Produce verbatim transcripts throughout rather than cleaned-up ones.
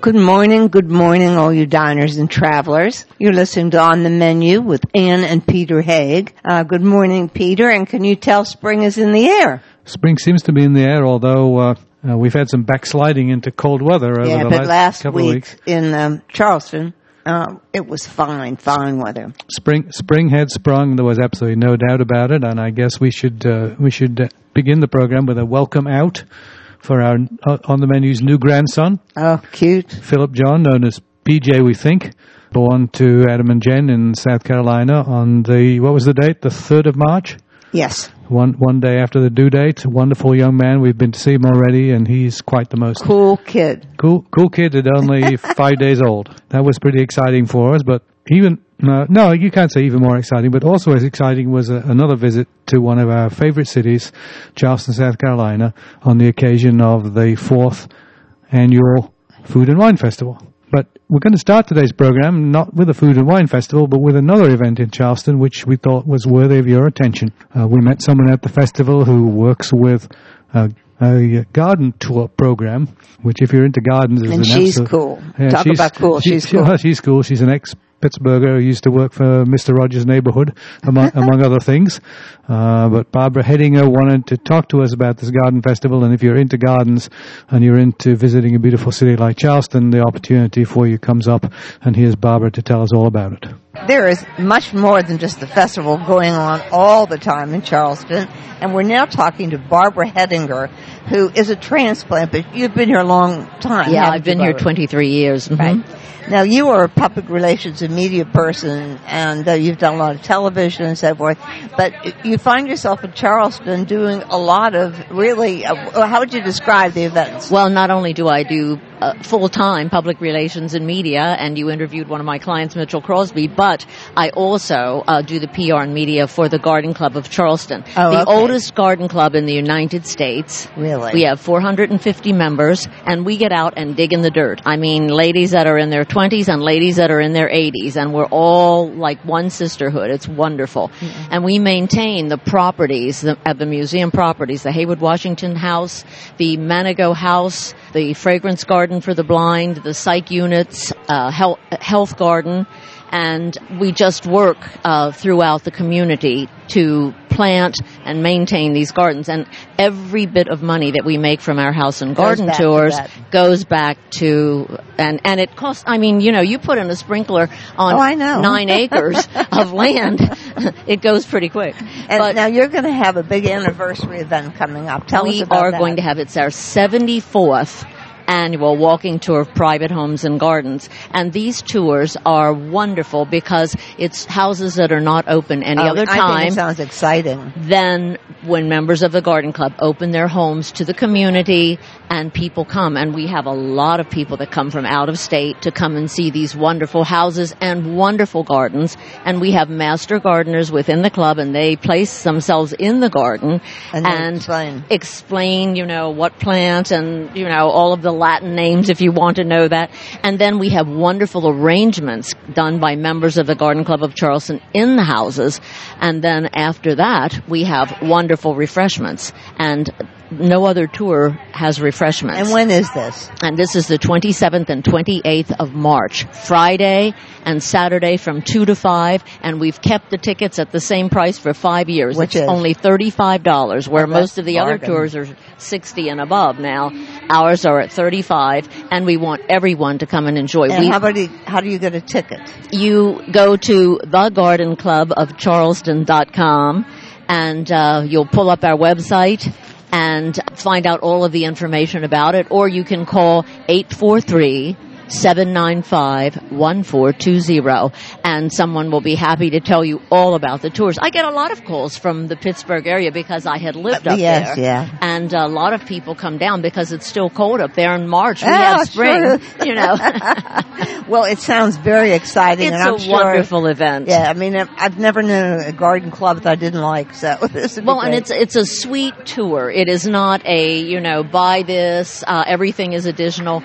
Good morning, good morning, all you diners and travelers. You're listening to On the Menu with Ann and Peter Haig. Uh, good morning, Peter, and can you tell spring is in the air? Spring seems to be in the air, although uh, uh, we've had some backsliding into cold weather over yeah, the but last, last couple week of weeks. in um, Charleston, uh, it was fine, fine weather. Spring, spring had sprung. There was absolutely no doubt about it, and I guess we should uh, we should uh, begin the program with a welcome out for our uh, On the Menu's new grandson. Oh, cute. Philip John, known as P J, we think, born to Adam and Jen in South Carolina on the, what was the date? The third of March? Yes. One one day after the due date. A wonderful young man. We've been to see him already, and he's quite the most cool kid. Cool, cool kid at only five days old. That was pretty exciting for us, but even, uh, no, you can't say even more exciting, but also as exciting was a, another visit to one of our favorite cities, Charleston, South Carolina, on the occasion of the fourth annual Food and Wine Festival. But we're going to start today's program not with a Food and Wine Festival, but with another event in Charleston, which we thought was worthy of your attention. Uh, we met someone at the festival who works with uh, a garden tour program, which if you're into gardens is and an she's absolute, cool. Yeah, Talk she's, about cool. She, she's she, cool. Well, she's cool. She's an ex-Pittsburgher who used to work for Mister Rogers' Neighborhood, among, among other things. Uh, but Barbara Hedinger wanted to talk to us about this garden festival, and if you're into gardens and you're into visiting a beautiful city like Charleston, the opportunity for you comes up, and here's Barbara to tell us all about it. There is much more than just the festival going on all the time in Charleston, and we're now talking to Barbara Hedinger, who is a transplant, but you've been here a long time. Yeah, I've been you, here Barbara? twenty-three years. Mm-hmm. Right. Now, you are a public relations and media person, and uh, you've done a lot of television and so forth, but you find yourself in Charleston doing a lot of really, uh, how would you describe the events? Well, not only do I do uh, full-time public relations and media, and you interviewed one of my clients, Mitchell Crosby, but I also uh, do the P R and media for the Garden Club of Charleston, oh, the okay. oldest garden club in the United States. Really? We have four hundred fifty members, and we get out and dig in the dirt. I mean, ladies that are in their twenties and ladies that are in their eighties, and we're all like one sisterhood. It's wonderful. Mm-hmm. And we maintain the properties, the, at the museum properties, the Haywood Washington House, the Manigo House, the Fragrance Garden for the Blind, the psych units, uh, health, health garden, and we just work uh, throughout the community to plant and maintain these gardens. And every bit of money that we make from our house and garden goes tours to goes back to, and, and it costs, I mean, you know, you put in a sprinkler on oh, I know. nine acres of land, it goes pretty quick. And but now you're going to have a big anniversary event coming up. Tell us about We are that. going to have, it's our seventy-fourth annual walking tour of private homes and gardens. And these tours are wonderful because it's houses that are not open any oh, other I time. think it sounds exciting. Then when members of the garden club open their homes to the community and people come, and we have a lot of people that come from out of state to come and see these wonderful houses and wonderful gardens. And we have master gardeners within the club, and they place themselves in the garden and, and explain. explain, you know, what plant and, you know, all of the Latin names if you want to know that. And then we have wonderful arrangements done by members of the Garden Club of Charleston in the houses. And then after that, we have wonderful refreshments. And no other tour has refreshments. And when is this? And this is the twenty-seventh and twenty-eighth of March, Friday and Saturday from two to five, and we've kept the tickets at the same price for five years. Which it's is? only thirty-five dollars, where Oh, most of the bargain. other tours are sixty and above now. Ours are at thirty-five, and we want everyone to come and enjoy. And we, how, about you, how do you get a ticket? You go to the garden club of charleston dot com, and uh, you'll pull up our website and find out all of the information about it, or you can call eight four three, seven nine five, one four two zero, and someone will be happy to tell you all about the tours. I get a lot of calls from the Pittsburgh area because I had lived up yes, there. Yeah. And a lot of people come down because it's still cold up there in March. We oh, have spring, sure. you know. Well, it sounds very exciting. It's and I'm a sure, wonderful event. Yeah, I mean, I've, I've never known a garden club that I didn't like, so this would be Well, and great. it's it's a sweet tour. It is not a, you know, buy this, uh, everything is additional.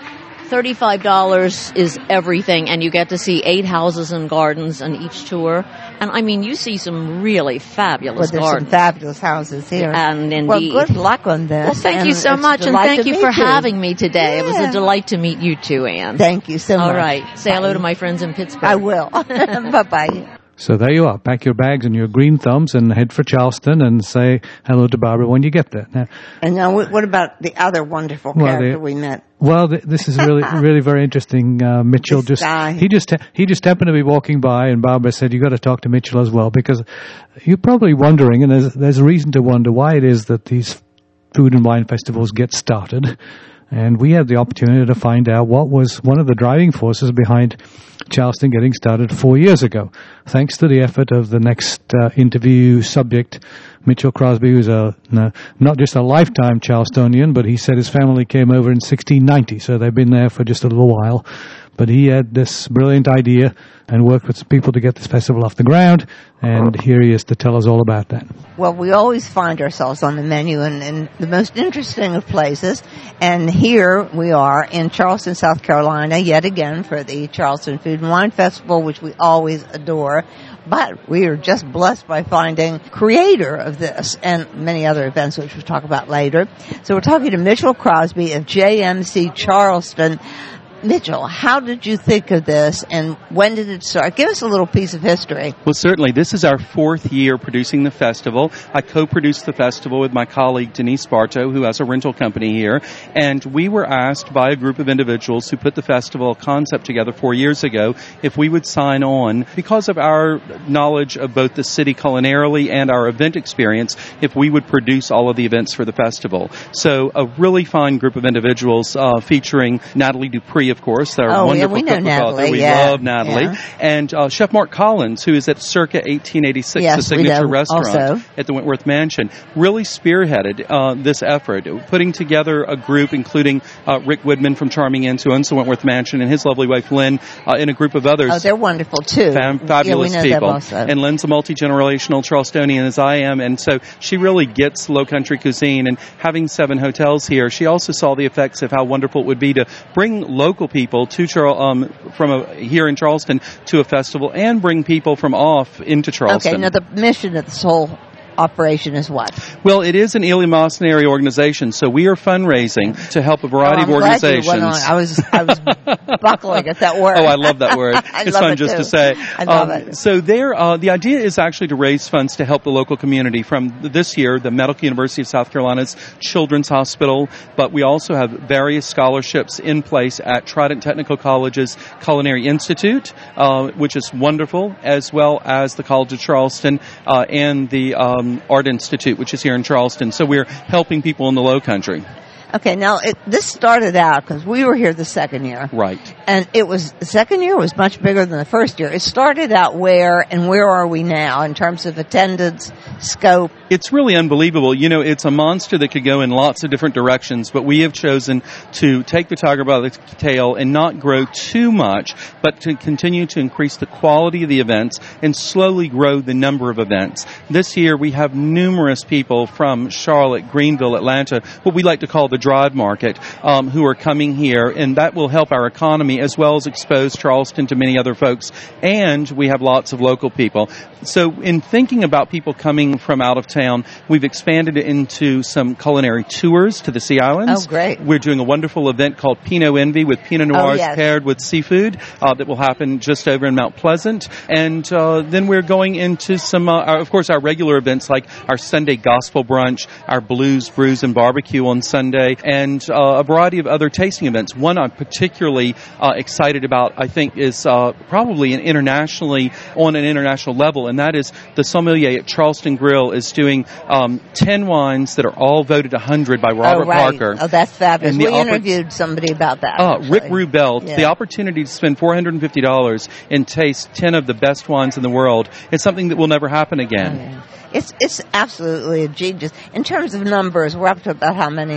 thirty-five dollars is everything, and you get to see eight houses and gardens on each tour. And I mean, you see some really fabulous well, there's gardens. some fabulous houses here. And indeed. Well, good luck on this. Well, thank and you so it's much, a and delight thank to you meet for having me today. Yeah. It was a delight to meet you too, Anne. Thank you so much. All right. Say Bye. hello to my friends in Pittsburgh. I will. Bye-bye. So there you are. Pack your bags and your green thumbs and head for Charleston and say hello to Barbara when you get there. Now, and now, what about the other wonderful well, character the, we met? Well, th- this is really, really very interesting. Uh, Mitchell This just guy. he just he just happened to be walking by, and Barbara said, "You got to talk to Mitchell as well," because you're probably wondering, and there's there's a reason to wonder why it is that these food and wine festivals get started. And we had the opportunity to find out what was one of the driving forces behind Charleston getting started four years ago. Thanks to the effort of the next uh, interview subject, Mitchell Crosby, who's a, no, not just a lifetime Charlestonian, but he said his family came over in sixteen ninety, so they've been there for just a little while. But he had this brilliant idea and worked with some people to get this festival off the ground, and here he is to tell us all about that. Well, we always find ourselves on the menu in, in the most interesting of places, and here we are in Charleston, South Carolina, yet again for the Charleston Food and Wine Festival, which we always adore. But we are just blessed by finding creator of this and many other events, which we'll talk about later. So we're talking to Mitchell Crosby of J M C Charleston. Mitchell, how did you think of this, and when did it start? Give us a little piece of history. Well, certainly. This is our fourth year producing the festival. I co-produced the festival with my colleague Denise Bartow, who has a rental company here, and we were asked by a group of individuals who put the festival concept together four years ago if we would sign on, because of our knowledge of both the city culinarily and our event experience, if we would produce all of the events for the festival. So a really fine group of individuals uh, featuring Natalie Dupree, of course, our oh, wonderful yeah, we know cookbook Natalie. author. We yeah. love Natalie. Yeah. And uh, Chef Mark Collins, who is at Circa eighteen eighty-six, yes, the signature restaurant also. at the Wentworth Mansion, really spearheaded uh, this effort, putting together a group including uh, Rick Woodman from Charming Inns, who owns the Wentworth Mansion, and his lovely wife Lynn, uh, and a group of others. Oh, they're wonderful, too. Fam- fabulous yeah, we know people. Them also. And Lynn's a multi-generational Charlestonian, as I am, and so she really gets low country cuisine. And having seven hotels here, she also saw the effects of how wonderful it would be to bring local people to Charleston, um, from a, here in Charleston to a festival, and bring people from off into Charleston. Okay, now the mission of this whole operation is what? Well, it is an eleemosynary organization, so we are fundraising to help a variety oh, I'm of organizations. Glad you went on. I was I was buckling at that word. Oh, I love that word. I it's love fun it just too. to say. I love um, it. So there, uh, the idea is actually to raise funds to help the local community. From this year, the Medical University of South Carolina's Children's Hospital, but we also have various scholarships in place at Trident Technical College's Culinary Institute, uh, which is wonderful, as well as the College of Charleston uh, and the um, Art Institute, which is here in Charleston. So we're helping people in the Low Country. Okay, now it, this started out because we were here the second year. Right. And it was, the second year was much bigger than the first year. It started out where, and where are we now in terms of attendance, scope? It's really unbelievable. You know, it's a monster that could go in lots of different directions, but we have chosen to take the tiger by the tail and not grow too much, but to continue to increase the quality of the events and slowly grow the number of events. This year we have numerous people from Charlotte, Greenville, Atlanta, what we like to call the Drive Market, um, who are coming here, and that will help our economy as well as expose Charleston to many other folks. And we have lots of local people. So in thinking about people coming from out of town, we've expanded it into some culinary tours to the Sea Islands. Oh, great. We're doing a wonderful event called Pinot Envy with Pinot Noirs oh, yes. paired with seafood uh, that will happen just over in Mount Pleasant. And uh, then we're going into some, uh, our, of course, our regular events like our Sunday Gospel Brunch, our Blues, Brews, and Barbecue on Sunday, and uh, a variety of other tasting events. One I'm particularly uh, excited about, I think, is uh, probably an internationally, on an international level, and that is the sommelier at Charleston Grill is doing um, ten wines that are all voted one hundred by Robert oh, right. Parker. Oh, that's fabulous. And We oppor- interviewed somebody about that. Uh, actually. Rick Rubel, Yeah. the opportunity to spend four hundred fifty dollars and taste ten of the best wines in the world. It's something that will never happen again. Oh, yeah. It's it's absolutely a genius. In terms of numbers, we're up to about how many now?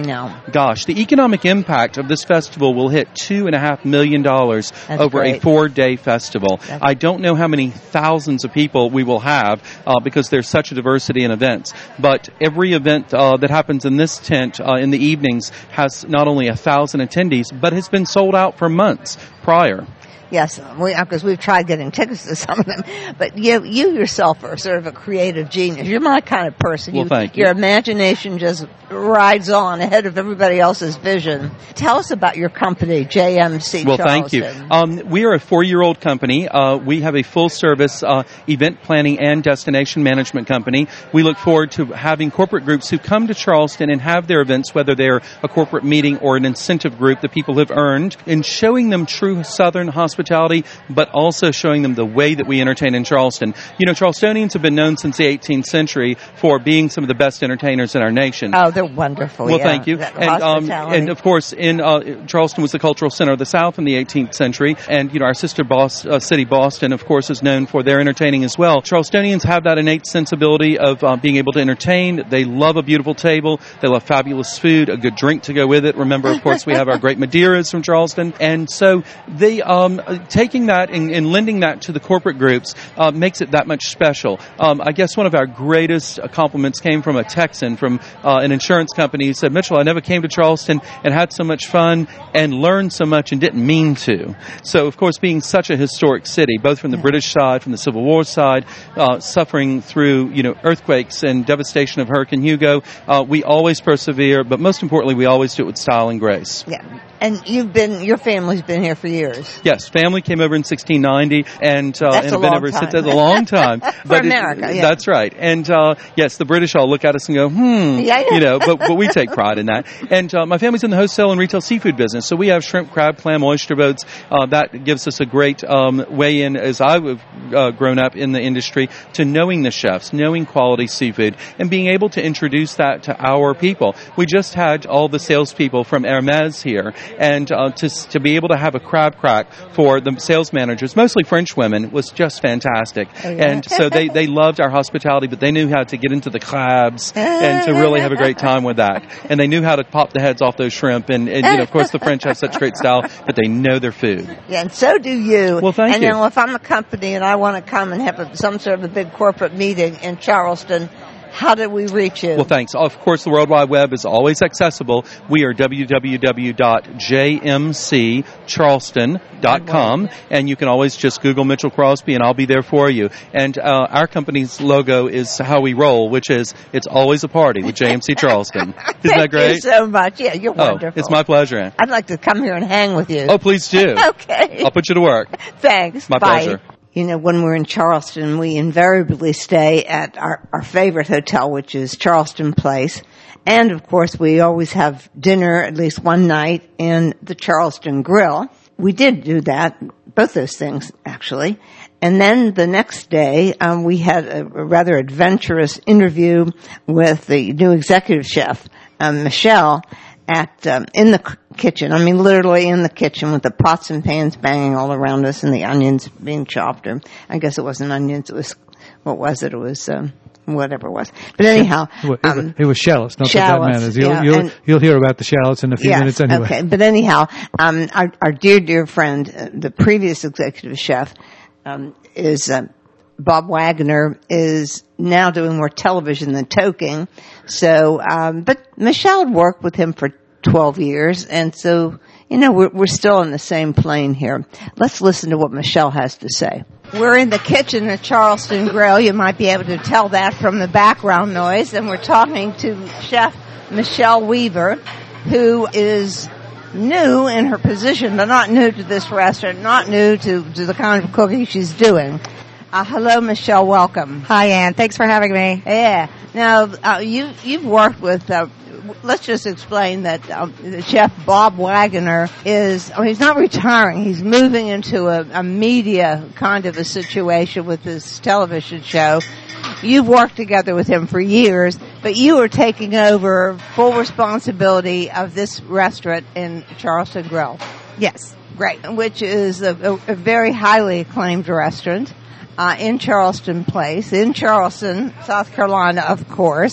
gosh, the economic impact of this festival will hit two and a half million dollars over great. a four-day festival. That's I don't know how many thousands of people we will have uh, because there's such a diversity in events. But every event uh, that happens in this tent uh, in the evenings has not only a thousand attendees, but has been sold out for months prior. Yes, we, because we've tried getting tickets to some of them. But you, you yourself are sort of a creative genius. You're my kind of person. Well, you, thank you. Your imagination just rides on ahead of everybody else's vision. Tell us about your company, J M C Well, Charleston. thank you. Um, we are a four-year-old company. Uh, we have a full-service uh, event planning and destination management company. We look forward to having corporate groups who come to Charleston and have their events, whether they're a corporate meeting or an incentive group that people have earned, and showing them true Southern hospitality, but also showing them the way that we entertain in Charleston. You know, Charlestonians have been known since the eighteenth century for being some of the best entertainers in our nation. Oh, they're wonderful. Well, yeah. thank you. That And, um, hospitality. and of course, in uh, Charleston was the cultural center of the South in the eighteenth century, and you know our sister boss, uh, city, Boston, of course, is known for their entertaining as well. Charlestonians have that innate sensibility of uh, being able to entertain. They love a beautiful table. They love fabulous food, a good drink to go with it. Remember, of course, we have our great Madeiras from Charleston, and so they um, taking that and, and lending that to the corporate groups uh, makes it that much special. Um, I guess one of our greatest compliments came from a Texan from uh, an insurance company. He said, Mitchell, I never came to Charleston and had so much fun and learned so much and didn't mean to. So, of course, being such a historic city, both from the British side, from the Civil War side, uh, suffering through, you know, earthquakes and devastation of Hurricane Hugo, uh, we always persevere, but most importantly, we always do it with style and grace. Yeah. And you've been, your family's been here for years. Yes, family came over in sixteen ninety, and uh, That's and a have been long ever time. since. That's a long time For America, it, yeah. That's right. And uh, yes, the British all look at us and go, hmm, Yeah, yeah. you know, but but we take pride in that. And uh, my family's in the wholesale and retail seafood business, so we have shrimp, crab, clam, oyster boats. Uh, that gives us a great um, way in, as I've uh, grown up in the industry, to knowing the chefs, knowing quality seafood, and being able to introduce that to our people. We just had all the salespeople from Hermes here, and uh, to to be able to have a crab crack for the sales managers, mostly French women, was just fantastic. Oh, yeah. And so they, they loved our hospitality, but they knew how to get into the crabs and to really have a great time with that. And they knew how to pop the heads off those shrimp. And, and you know, of course, the French have such great style, but they know their food. Yeah, and so do you. Well, thank and you. And now if I'm a company and I want to come and have a, some sort of a big corporate meeting in Charleston, how do we reach you? Well, thanks. Of course, the World Wide Web is always accessible. We are w w w dot j m c charleston dot com, and you can always just Google Mitchell Crosby, and I'll be there for you. And uh, our company's logo is how we roll, which is it's always a party with J M C Charleston. Isn't Thank that great? you so much. Yeah, you're Oh, wonderful. it's my pleasure. I'd like to come here and hang with you. Oh, please do. Okay. I'll put you to work. Thanks. My Bye. pleasure. You know, when we're in Charleston, we invariably stay at our, our favorite hotel, which is Charleston Place. And, of course, we always have dinner at least one night in the Charleston Grill. We did do that, both those things, actually. And then the next day, um, we had a, a rather adventurous interview with the new executive chef, um, Michelle, at um, in the c- kitchen. I mean, literally in the kitchen with the pots and pans banging all around us and the onions being chopped. Or I guess it wasn't onions. It was, what was it? It was um, whatever it was. But anyhow, It was, it was- um, it was shallots, not that that shallots, matters. You'll, yeah, you'll, and- you'll hear about the shallots in a few yes, minutes anyway. okay. But anyhow, um, our, our dear, dear friend, uh, the previous executive chef, um, is uh, Bob Wagner, is now doing more television than toking. So, um, but Michelle had worked with him for twelve years, and so, you know, we're, we're still on the same plane here. Let's listen to what Michelle has to say. We're in the kitchen at Charleston Grill. You might be able to tell that from the background noise. And we're talking to Chef Michelle Weaver, who is new in her position, but not new to this restaurant, not new to, to the kind of cooking she's doing. Uh, hello, Michelle. Welcome. Hi, Ann. Thanks for having me. Yeah. Now, uh, you, you've worked with, uh, let's just explain that um, Chef Bob Wagner is, I mean, he's not retiring. He's moving into a, a media kind of a situation with this television show. You've worked together with him for years, but you are taking over full responsibility of this restaurant in Charleston Grill. Yes. Great. Which is a, a, a very highly acclaimed restaurant uh, in Charleston Place, in Charleston, South Carolina, of course.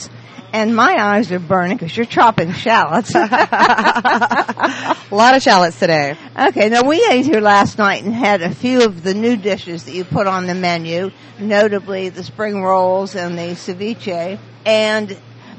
And my eyes are burning because you're chopping shallots. A lot of shallots today. Okay, now we ate here last night and had a few of the new dishes that you put on the menu, notably the spring rolls and the ceviche. And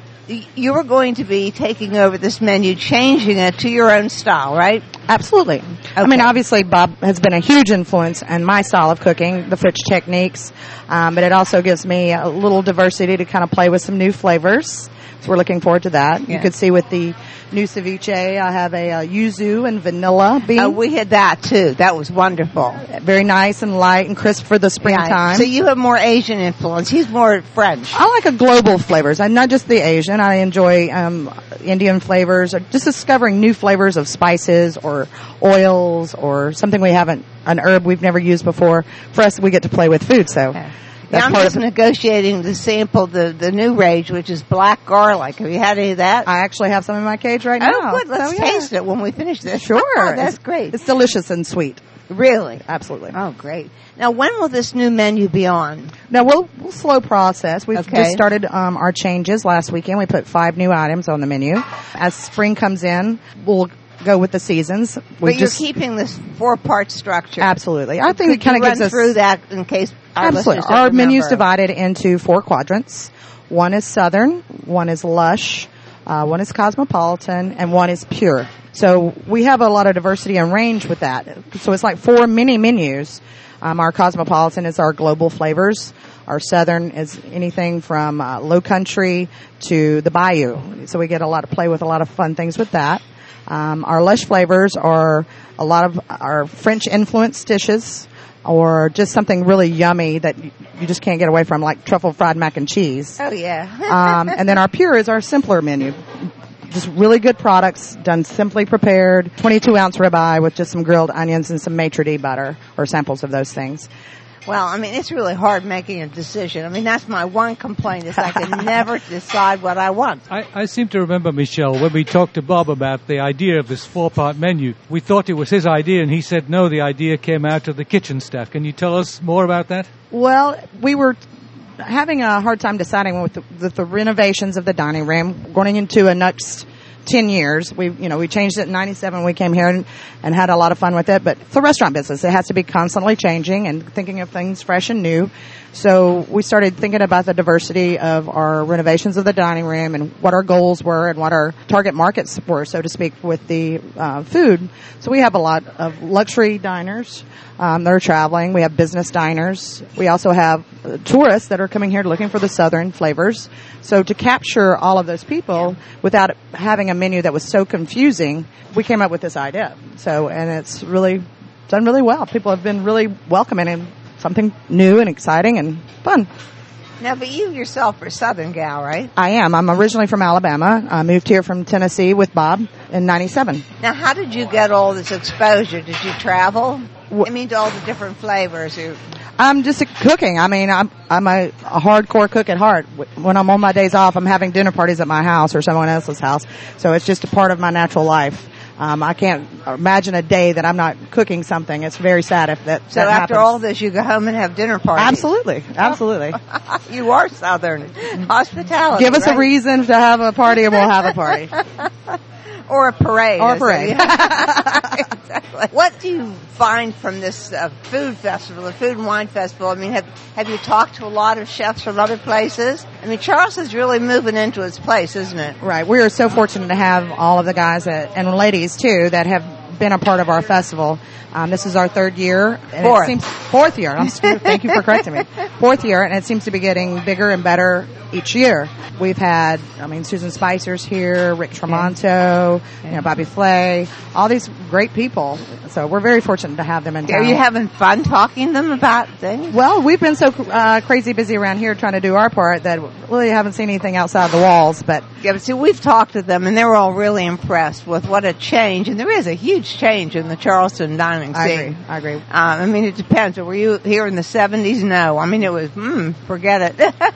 you were going to be taking over this menu, changing it to your own style, right? Absolutely. Okay. I mean, obviously, Bob has been a huge influence in my style of cooking, the Fritz techniques, um, but it also gives me a little diversity to kind of play with some new flavors. So we're looking forward to that. Yeah. You could see with the new ceviche, I have a, a yuzu and vanilla bean. Oh, we had that too. That was wonderful. Very nice and light and crisp for the springtime. Yeah. So you have more Asian influence. He's more French. I like a global flavors. I'm not just the Asian. I enjoy um, Indian flavors, or just discovering new flavors of spices or oils or something we haven't, an herb we've never used before. For us, we get to play with food, so. Okay. Now I'm just negotiating to sample the, the new rage, which is black garlic. Have you had any of that? I actually have some in my cage right oh, now. Oh, good. Let's so, taste yeah. it when we finish this. Sure. Oh, that's great. It's delicious and sweet. Really? Absolutely. Oh, great. Now, when will this new menu be on? Now, we'll, we'll slow process. We've okay. just started um, our changes last weekend. We put five new items on the menu. As spring comes in, we'll go with the seasons. We but just, you're keeping this four-part structure. Absolutely. I think Could it kind of gives run us through that in case our absolutely. listeners don't Our menu's remember. divided into four quadrants. One is Southern, one is Lush, uh, one is Cosmopolitan, and one is Pure. So we have a lot of diversity and range with that. So it's like four mini menus. Um, our Cosmopolitan is our global flavors. Our Southern is anything from uh, low country to the bayou. So we get a lot of play with a lot of fun things with that. Um, our Lush flavors are a lot of our French influenced dishes, or just something really yummy that you just can't get away from, like truffle fried mac and cheese. Oh, yeah. um, and then our Pure is our simpler menu. Just really good products, done simply prepared, twenty-two ounce ribeye with just some grilled onions and some maitre d' butter, or samples of those things. Well, I mean, it's really hard making a decision. I mean, that's my one complaint is I can never decide what I want. I, I seem to remember, Michelle, when we talked to Bob about the idea of this four-part menu, we thought it was his idea, and he said, no, the idea came out of the kitchen staff. Can you tell us more about that? Well, we were having a hard time deciding with the, with the renovations of the dining room, going into a next ten years. We, you know, we changed it in ninety-seven. We came here and, and had a lot of fun with it. But it's a restaurant business. It has to be constantly changing and thinking of things fresh and new. So we started thinking about the diversity of our renovations of the dining room and what our goals were and what our target markets were, so to speak, with the uh, food. So we have a lot of luxury diners um, that are traveling. We have business diners. We also have uh, tourists that are coming here looking for the Southern flavors. So to capture all of those people without having a menu that was so confusing, we came up with this idea. So, and it's really done really well. People have been really welcoming and something new and exciting and fun. Now, but you yourself are a Southern gal, right? I am. I'm originally from Alabama. I moved here from Tennessee with Bob in ninety-seven. Now, how did you get all this exposure? Did you travel? I mean, to all the different flavors. Or... I'm just cooking. I mean, I'm I'm a, a hardcore cook at heart. When I'm on my days off, I'm having dinner parties at my house or someone else's house. So it's just a part of my natural life. Um, I can't imagine a day that I'm not cooking something. It's very sad if that, so that after happens. all this, you go home and have dinner parties. Absolutely. Absolutely. You are Southern. Hospitality. Give us right? a reason to have a party and we'll have a party. Or a parade. Or a parade. Exactly. What do you find from this uh, food festival, the Food and Wine Festival? I mean, have have you talked to a lot of chefs from other places? I mean, Charleston's really moving into its place, isn't it? Right. We are so fortunate to have all of the guys that, and ladies, too, that have been a part of our festival. Um, this is our third year. And Fourth. It seems, fourth year. I'm, thank you for correcting me. Fourth year, and it seems to be getting bigger and better each year. We've had, I mean, Susan Spicer's here, Rick Tremonto, you know, Bobby Flay, all these great people. So we're very fortunate to have them in town. Are you having fun talking to them about things? Well, we've been so uh, crazy busy around here trying to do our part that really haven't seen anything outside the walls. But yeah, but see, we've talked to them, and they were all really impressed with what a change, and there is a huge change in the Charleston dining scene. I agree. I agree. Um, I mean, it depends. Were you here in the seventies? No. I mean, it was, hmm, forget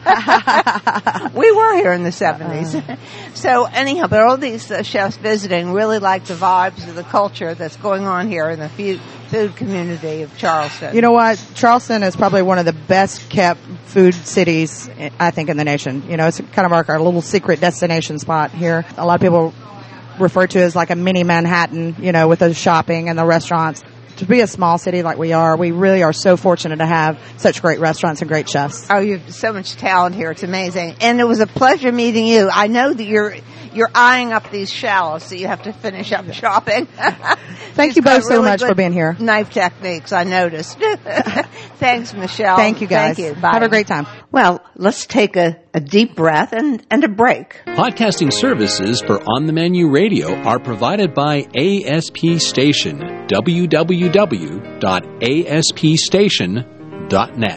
it. We were here in the seventies. Uh-huh. So anyhow, but all these uh, chefs visiting really like the vibes of the culture that's going on here in the food, food community of Charleston? You know what? Charleston is probably one of the best kept food cities, I think, in the nation. You know, it's kind of our, our little secret destination spot here. A lot of people refer to it as like a mini Manhattan, you know, with the shopping and the restaurants. To be a small city like we are, we really are so fortunate to have such great restaurants and great chefs. Oh, you have so much talent here. It's amazing. And it was a pleasure meeting you. I know that you're you're eyeing up these shallows, so you have to finish up shopping. Thank you both so much for being here. Knife techniques, I noticed. Thanks, Michelle. Thank you, guys. Thank you. Bye. Have a great time. Well, let's take a, a deep breath and, and a break. Podcasting services for On the Menu Radio are provided by A S P Station. w w w dot a s p station dot net.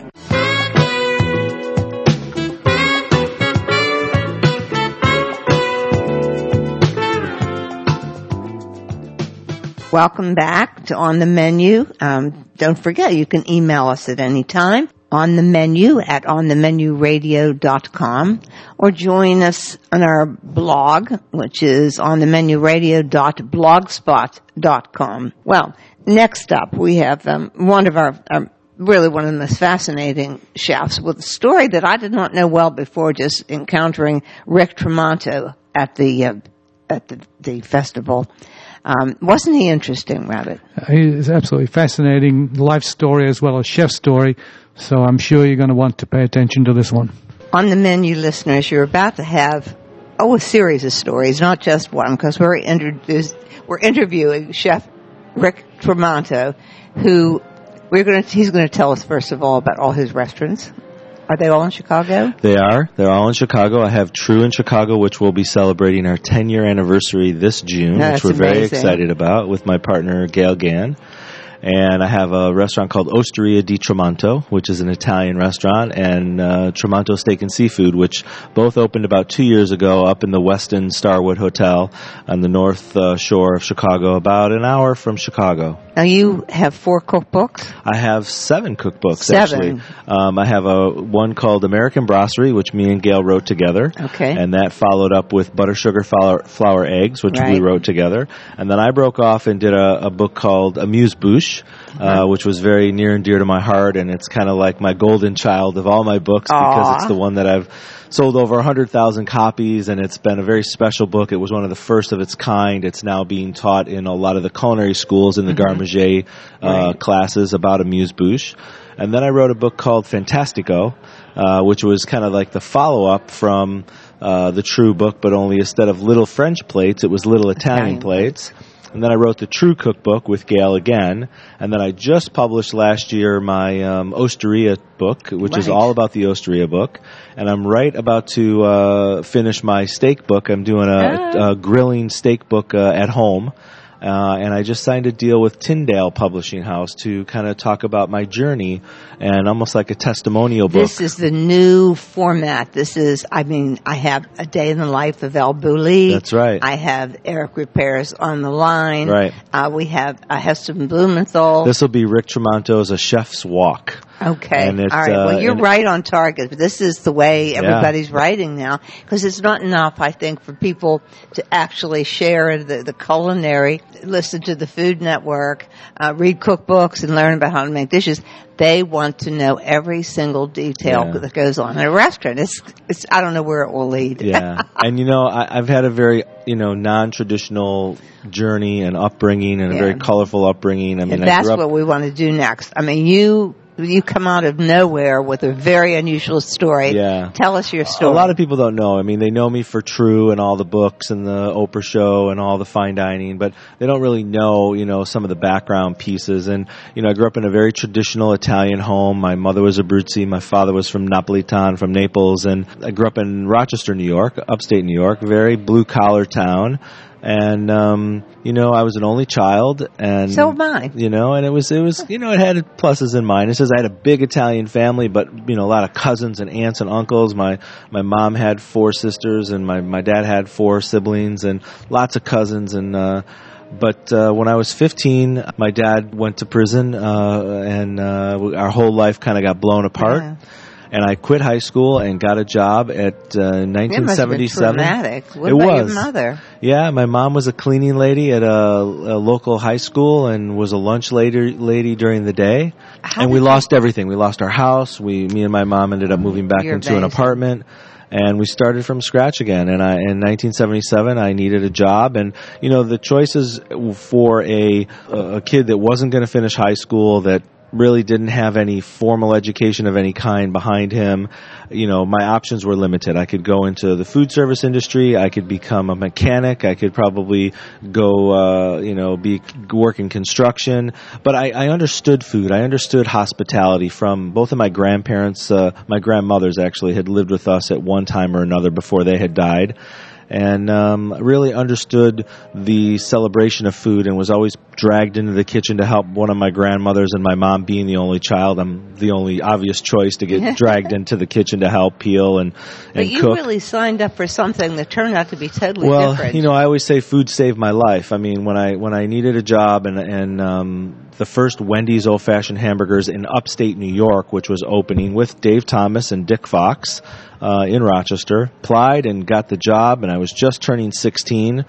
Welcome back to On the Menu. Um, don't forget, you can email us at any time. On the Menu at on the menu radio dot com, or join us on our blog, which is on the menu radio dot blogspot dot com. Well, next up we have um, one of our, our really one of the most fascinating chefs with a story that I did not know well before just encountering Rick Tremonto at the uh, at the, the festival. Um, wasn't he interesting, Rabbit? He's absolutely fascinating life story as well as chef story. So I'm sure you're going to want to pay attention to this one. On the Menu, listeners, you're about to have, oh, a series of stories, not just one, because we're, introduced, we're interviewing Chef Rick Tremonto, who we're going to, he's going to tell us, first of all, about all his restaurants. Are they all in Chicago? They are. They're all in Chicago. I have True in Chicago, which we'll be celebrating our ten-year anniversary this June, No, which we're amazing. very excited about with my partner, Gail Gann. And I have a restaurant called Osteria di Tremonto, which is an Italian restaurant, and uh, Tremonto Steak and Seafood, which both opened about two years ago up in the Westin Starwood Hotel on the north uh, shore of Chicago, about an hour from Chicago. Now, you have four cookbooks? I have seven cookbooks, Seven. actually. Um, I have a one called American Brasserie, which me and Gail wrote together. Okay. And that followed up with Butter Sugar Flour, flour Eggs, which Right. we wrote together. And then I broke off and did a, a book called Amuse-Bouche, uh, which was very near and dear to my heart. And it's kind of like my golden child of all my books because Aw. it's the one that I've sold over one hundred thousand copies, and it's been a very special book. It was one of the first of its kind. It's now being taught in a lot of the culinary schools in the mm-hmm. Garde Manger uh, right. classes about Amuse-Bouche. And then I wrote a book called Fantastico, uh, which was kind of like the follow-up from uh, the True book, but only instead of little French plates, it was little Italian, Italian plates. And then I wrote the True cookbook with Gail again. And then I just published last year my um, Osteria book, which right. is all about the Osteria book. And I'm right about to uh, finish my steak book. I'm doing a, ah. a grilling steak book uh, at home. Uh, and I just signed a deal with Tyndale Publishing House to kind of talk about my journey and almost like a testimonial book. This is the new format. This is, I mean, I have A Day in the Life of Al Bouli. That's right. I have Eric Repairs on the line. Right. Uh, we have uh, Heston Blumenthal. This will be Rick Tremonto's A Chef's Walk. Okay. And it, all right. Well, uh, you're right on target. But this is the way everybody's yeah. writing now, because it's not enough, I think, for people to actually share the, the culinary, listen to the Food Network, uh, read cookbooks, and learn about how to make dishes. They want to know every single detail yeah. that goes on in a restaurant. It's, it's, I don't know where it will lead. Yeah. And, you know, I, I've had a very, you know, non-traditional journey and upbringing and Yeah. a very colorful upbringing. I mean, And I that's grew up, what we want to do next. I mean, you, you come out of nowhere with a very unusual story. Yeah. Tell us your story. A lot of people don't know. I mean, they know me for True and all the books and the Oprah show and all the fine dining, but they don't really know, you know, some of the background pieces. And, you know, I grew up in a very traditional Italian home. My mother was Abruzzi. My father was from Napolitan, from Naples. And I grew up in Rochester, New York, upstate New York, very blue-collar town. And, um, you know, I was an only child, and So am I. You know, and it was, it was, you know, it had pluses and minuses. I had a big Italian family, but, you know, a lot of cousins and aunts and uncles. My, my mom had four sisters, and my, my dad had four siblings, and lots of cousins, and, uh, But uh, when I was fifteen, my dad went to prison, uh, and uh, our whole life kind of got blown apart. Yeah. And I quit high school and got a job at uh, nineteen seventy-seven. It must have been traumatic. What it about was. your mother? Yeah, my mom was a cleaning lady at a, a local high school and was a lunch lady, lady during the day. How and we did lost everything. We lost our house. We, me and my mom ended up moving back You're into an amazing. apartment. And we started from scratch again. And I, in nineteen seventy-seven, I needed a job. And, you know, the choices for a, a kid that wasn't going to finish high school, that really didn't have any formal education of any kind behind him, you know, my options were limited. I could go into the food service industry. I could become a mechanic. I could probably go, uh, you know, be work in construction. But I, I understood food. I understood hospitality from both of my grandparents. Uh, my grandmothers actually had lived with us at one time or another before they had died. And um, really understood the celebration of food and was always dragged into the kitchen to help one of my grandmothers, and my mom being the only child, I'm the only obvious choice to get dragged into the kitchen to help peel and, and but you cook. really signed up for something that turned out to be totally well, different. you know, I always say food saved my life. I mean, when I when I needed a job and and um, the first Wendy's old-fashioned hamburgers in upstate New York, which was opening with Dave Thomas and Dick Fox uh, in Rochester, applied and got the job, and I was just turning sixteen.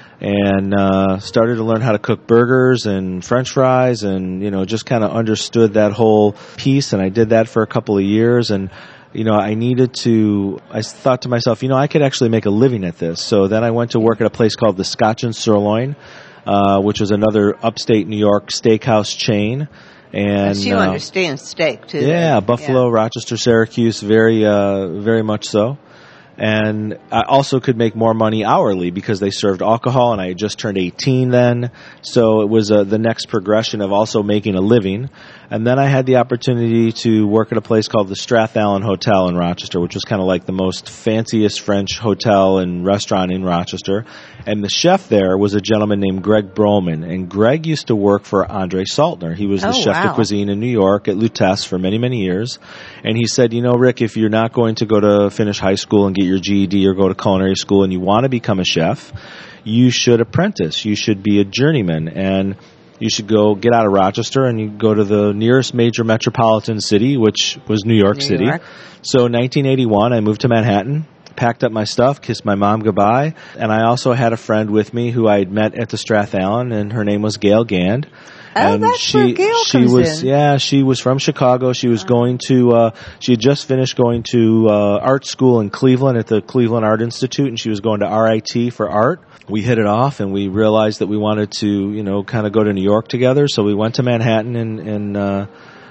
And uh, started to learn how to cook burgers and French fries, and you know, just kind of understood that whole piece. And I did that for a couple of years, and you know, I needed to. I thought to myself, you know, I could actually make a living at this. So then I went to work at a place called the Scotch and Sirloin, uh, which was another upstate New York steakhouse chain. And she uh, understands steak too. yeah, then. Buffalo, Yeah. Rochester, Syracuse, very, uh, very much so. And I also could make more money hourly because they served alcohol, and I had just turned eighteen then. So it was uh, the next progression of also making a living. And then I had the opportunity to work at a place called the Strathallan Hotel in Rochester, which was kind of like the most fanciest French hotel and restaurant in Rochester. And the chef there was a gentleman named Greg Broman. And Greg used to work for Andre Saltner. He was the Oh, chef de wow. cuisine in New York at Lutece for many, many years. And he said, you know, Rick, if you're not going to go to finish high school and get your G E D or go to culinary school and you want to become a chef, you should apprentice. You should be a journeyman. And you should go get out of Rochester and you go to the nearest major metropolitan city, which was New York New City. York. So in nineteen eighty-one, I moved to Manhattan, packed up my stuff, kissed my mom goodbye, and I also had a friend with me who I had met at the Strathallan, and her name was Gail Gand. Oh, and that's she, where Gail she comes was, in. yeah, she was from Chicago. She was going to, uh, she had just finished going to uh, art school in Cleveland at the Cleveland Art Institute, and she was going to R I T for art. We hit it off, and we realized that we wanted to, you know, kind of go to New York together. So we went to Manhattan and, and uh,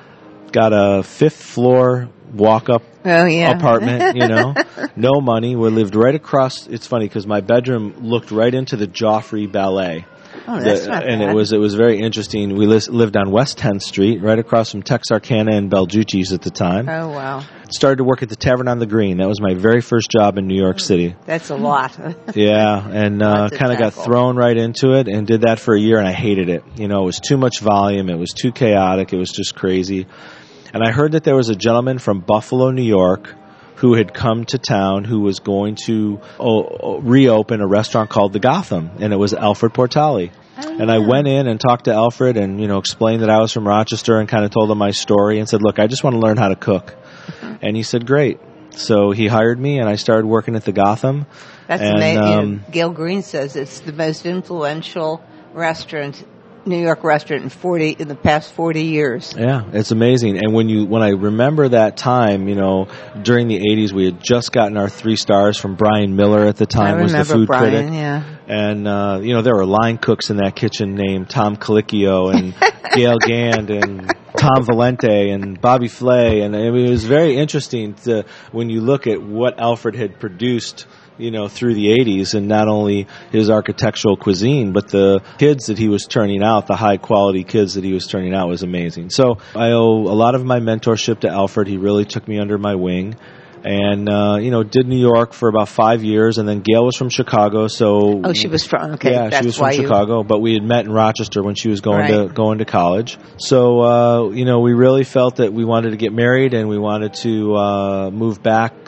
got a fifth floor walk-up Oh, yeah. apartment, you know, no money. We lived right across. It's funny because my bedroom looked right into the Joffrey Ballet. Oh, that's The- not and bad. it was it was very interesting. We lis- lived on West tenth Street, right across from Texarkana and Belgiucci's at the time. Oh, wow. Started to work at the Tavern on the Green. That was my very first job in New York City. That's a lot. Yeah, and uh, Lots of kind of got tackle. thrown right into it and did that for a year, and I hated it. You know, it was too much volume. It was too chaotic. It was just crazy. And I heard that there was a gentleman from Buffalo, New York, who had come to town who was going to oh, oh, reopen a restaurant called the Gotham, and it was Alfred Portali. And I went in and talked to Alfred and, you know, explained that I was from Rochester and kind of told him my story and said, look, I just want to learn how to cook. And he said, great. So he hired me and I started working at the Gotham. That's and, amazing. um, Gail Green says it's the most influential restaurant, New York restaurant in forty in the past forty years. Yeah, it's amazing. And when you when I remember that time, you know, during the eighties, we had just gotten our three stars from Brian Miller at the time, I was the remember food Brian, critic. yeah. And, uh, you know, there were line cooks in that kitchen named Tom Colicchio and Gail Gand and Tom Valente and Bobby Flay. And I mean, it was very interesting to, when you look at what Alfred had produced, you know, through the eighties, and not only his architectural cuisine, but the kids that he was turning out, the high quality kids that he was turning out was amazing. So I owe a lot of my mentorship to Alfred. He really took me under my wing. And, uh, you know, did New York for about five years, and then Gail was from Chicago, so... Oh, she was from, okay. Yeah, that's she was why from you- Chicago, but we had met in Rochester when she was going Right. to going to college. So, uh, you know, we really felt that we wanted to get married, and we wanted to uh, move back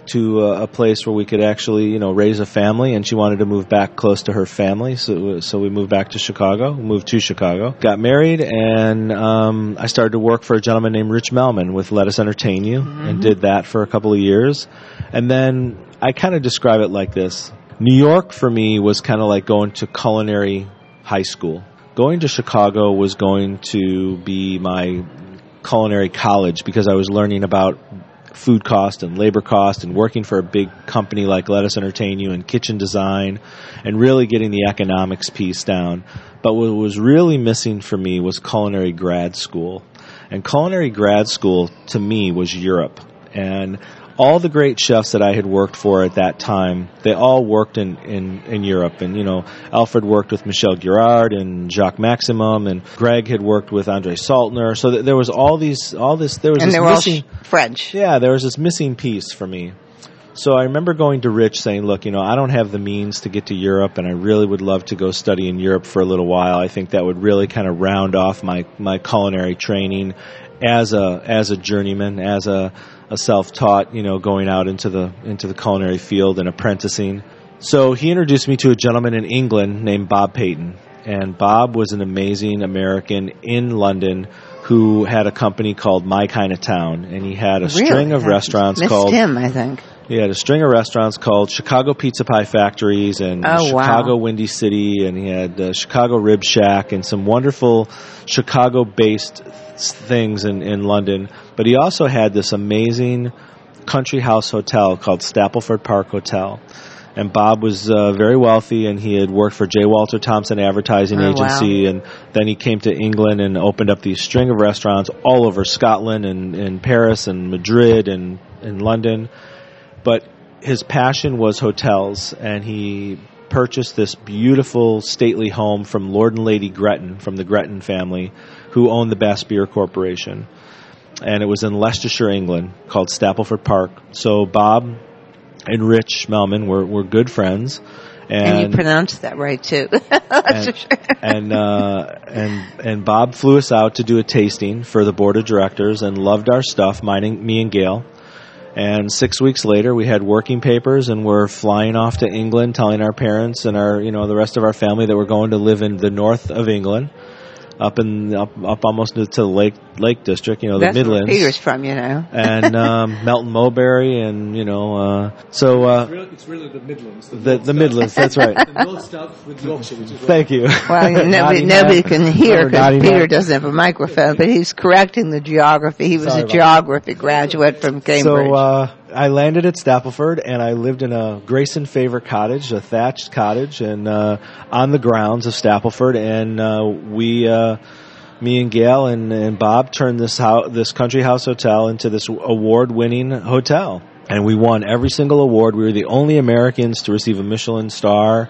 back to a, a place where we could actually, you know, raise a family, and she wanted to move back close to her family. So, so we moved back to Chicago, moved to Chicago, got married, and um, I started to work for a gentleman named Rich Melman with Let Us Entertain You, mm-hmm. and did that for a couple of years. And then I kind of describe it like this. New York for me was kind of like going to culinary high school. Going to Chicago was going to be my culinary college because I was learning about food cost and labor cost and working for a big company like Let Us Entertain You and kitchen design and really getting the economics piece down. But what was really missing for me was culinary grad school. And culinary grad school to me was Europe. And all the great chefs that I had worked for at that time, they all worked in, in, in Europe. And, you know, Alfred worked with Michel Girard and Jacques Maximum, and Greg had worked with Andre Saltner. So th- there was all these, all this, there was and this they were missing, all sh- French. Yeah, there was this missing piece for me. So I remember going to Rich saying, look, you know, I don't have the means to get to Europe, and I really would love to go study in Europe for a little while. I think that would really kind of round off my, my culinary training as a, as a journeyman, as a, a self-taught, you know, going out into the into the culinary field and apprenticing. So he introduced me to a gentleman in England named Bob Payton. And Bob was an amazing American in London who had a company called My Kind of Town. And he had a really? string of restaurants Missed called... him, I think. He had a string of restaurants called Chicago Pizza Pie Factories and oh, Chicago wow. Windy City, and he had uh, Chicago Rib Shack and some wonderful Chicago-based things in, in London. But he also had this amazing country house hotel called Stapleford Park Hotel. And Bob was uh, very wealthy, and he had worked for J. Walter Thompson Advertising oh, Agency, wow. and then he came to England and opened up these string of restaurants all over Scotland and in Paris and Madrid and in London. But his passion was hotels, and he purchased this beautiful, stately home from Lord and Lady Gretton, from the Gretton family, who owned the Bass Beer Corporation. And it was in Leicestershire, England, called Stapleford Park. So Bob and Rich Melman were, were good friends. And, and you pronounced that right, too. and and, uh, and and Bob flew us out to do a tasting for the board of directors and loved our stuff, mine, me and Gail. And six weeks later, we had working papers, and we're flying off to England, telling our parents and our, you know, the rest of our family that we're going to live in the north of England, up in up, up almost to the Lake Lake District, you know, the That's Midlands. Where Peter's from, you know. and um, Melton Mowbray, and you know, uh, so uh, it's, really, it's really the Midlands. The, the, the Midlands, that's right. the North Stuff with Yorkshire, which is Thank you. Well, nobody, nobody can hear because Peter doesn't have a microphone, but he's correcting the geography. He was Sorry a geography graduate from Cambridge. So uh, I landed at Stapleford, and I lived in a Grayson Favor cottage, a thatched cottage, and uh, on the grounds of Stapleford, and uh, we. Uh, Me and Gail and, and Bob turned this house, this country house hotel into this award-winning hotel. And we won every single award. We were the only Americans to receive a Michelin star.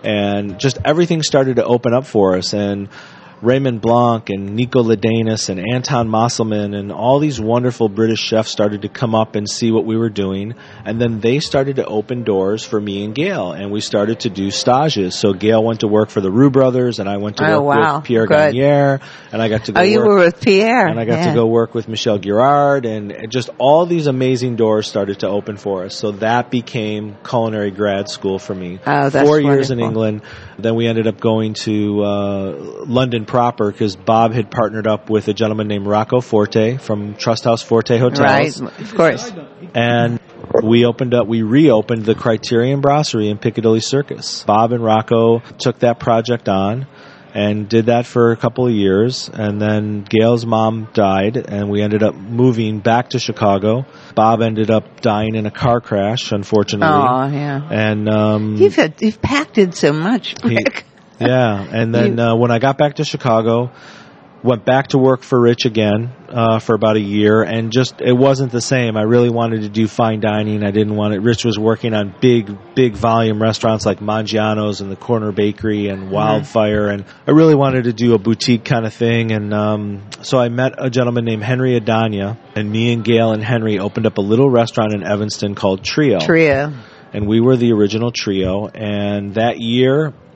And just everything started to open up for us. And Raymond Blanc and Nico Ladanus and Anton Mosselman and all these wonderful British chefs started to come up and see what we were doing. And then they started to open doors for me and Gail, and we started to do stages. So Gail went to work for the Roux Brothers, and I went to oh, work wow. with Pierre Good. Gagnaire, and I got to go Oh, you work, were with Pierre. and I got yeah. to go work with Michel Girard, and just all these amazing doors started to open for us. So that became culinary grad school for me. Oh, that's Four years in wonderful. England. Then we ended up going to uh, London proper because Bob had partnered up with a gentleman named Rocco Forte from Trust House Forte Hotels. Right, of course. And we opened up, we reopened the Criterion Brasserie in Piccadilly Circus. Bob and Rocco took that project on and did that for a couple of years. And then Gail's mom died, and we ended up moving back to Chicago. Bob ended up dying in a car crash, unfortunately. Oh, yeah. And um, You've had, you've packed in so much, Rick. He, yeah, and then uh, when I got back to Chicago, went back to work for Rich again uh, for about a year, and just it wasn't the same. I really wanted to do fine dining. I didn't want it. Rich was working on big, big volume restaurants like Mangiano's and the Corner Bakery and Wildfire, mm-hmm. and I really wanted to do a boutique kind of thing. And um, so I met a gentleman named Henry Adania, and me and Gail and Henry opened up a little restaurant in Evanston called Trio. Trio. And we were the original Trio, and that year,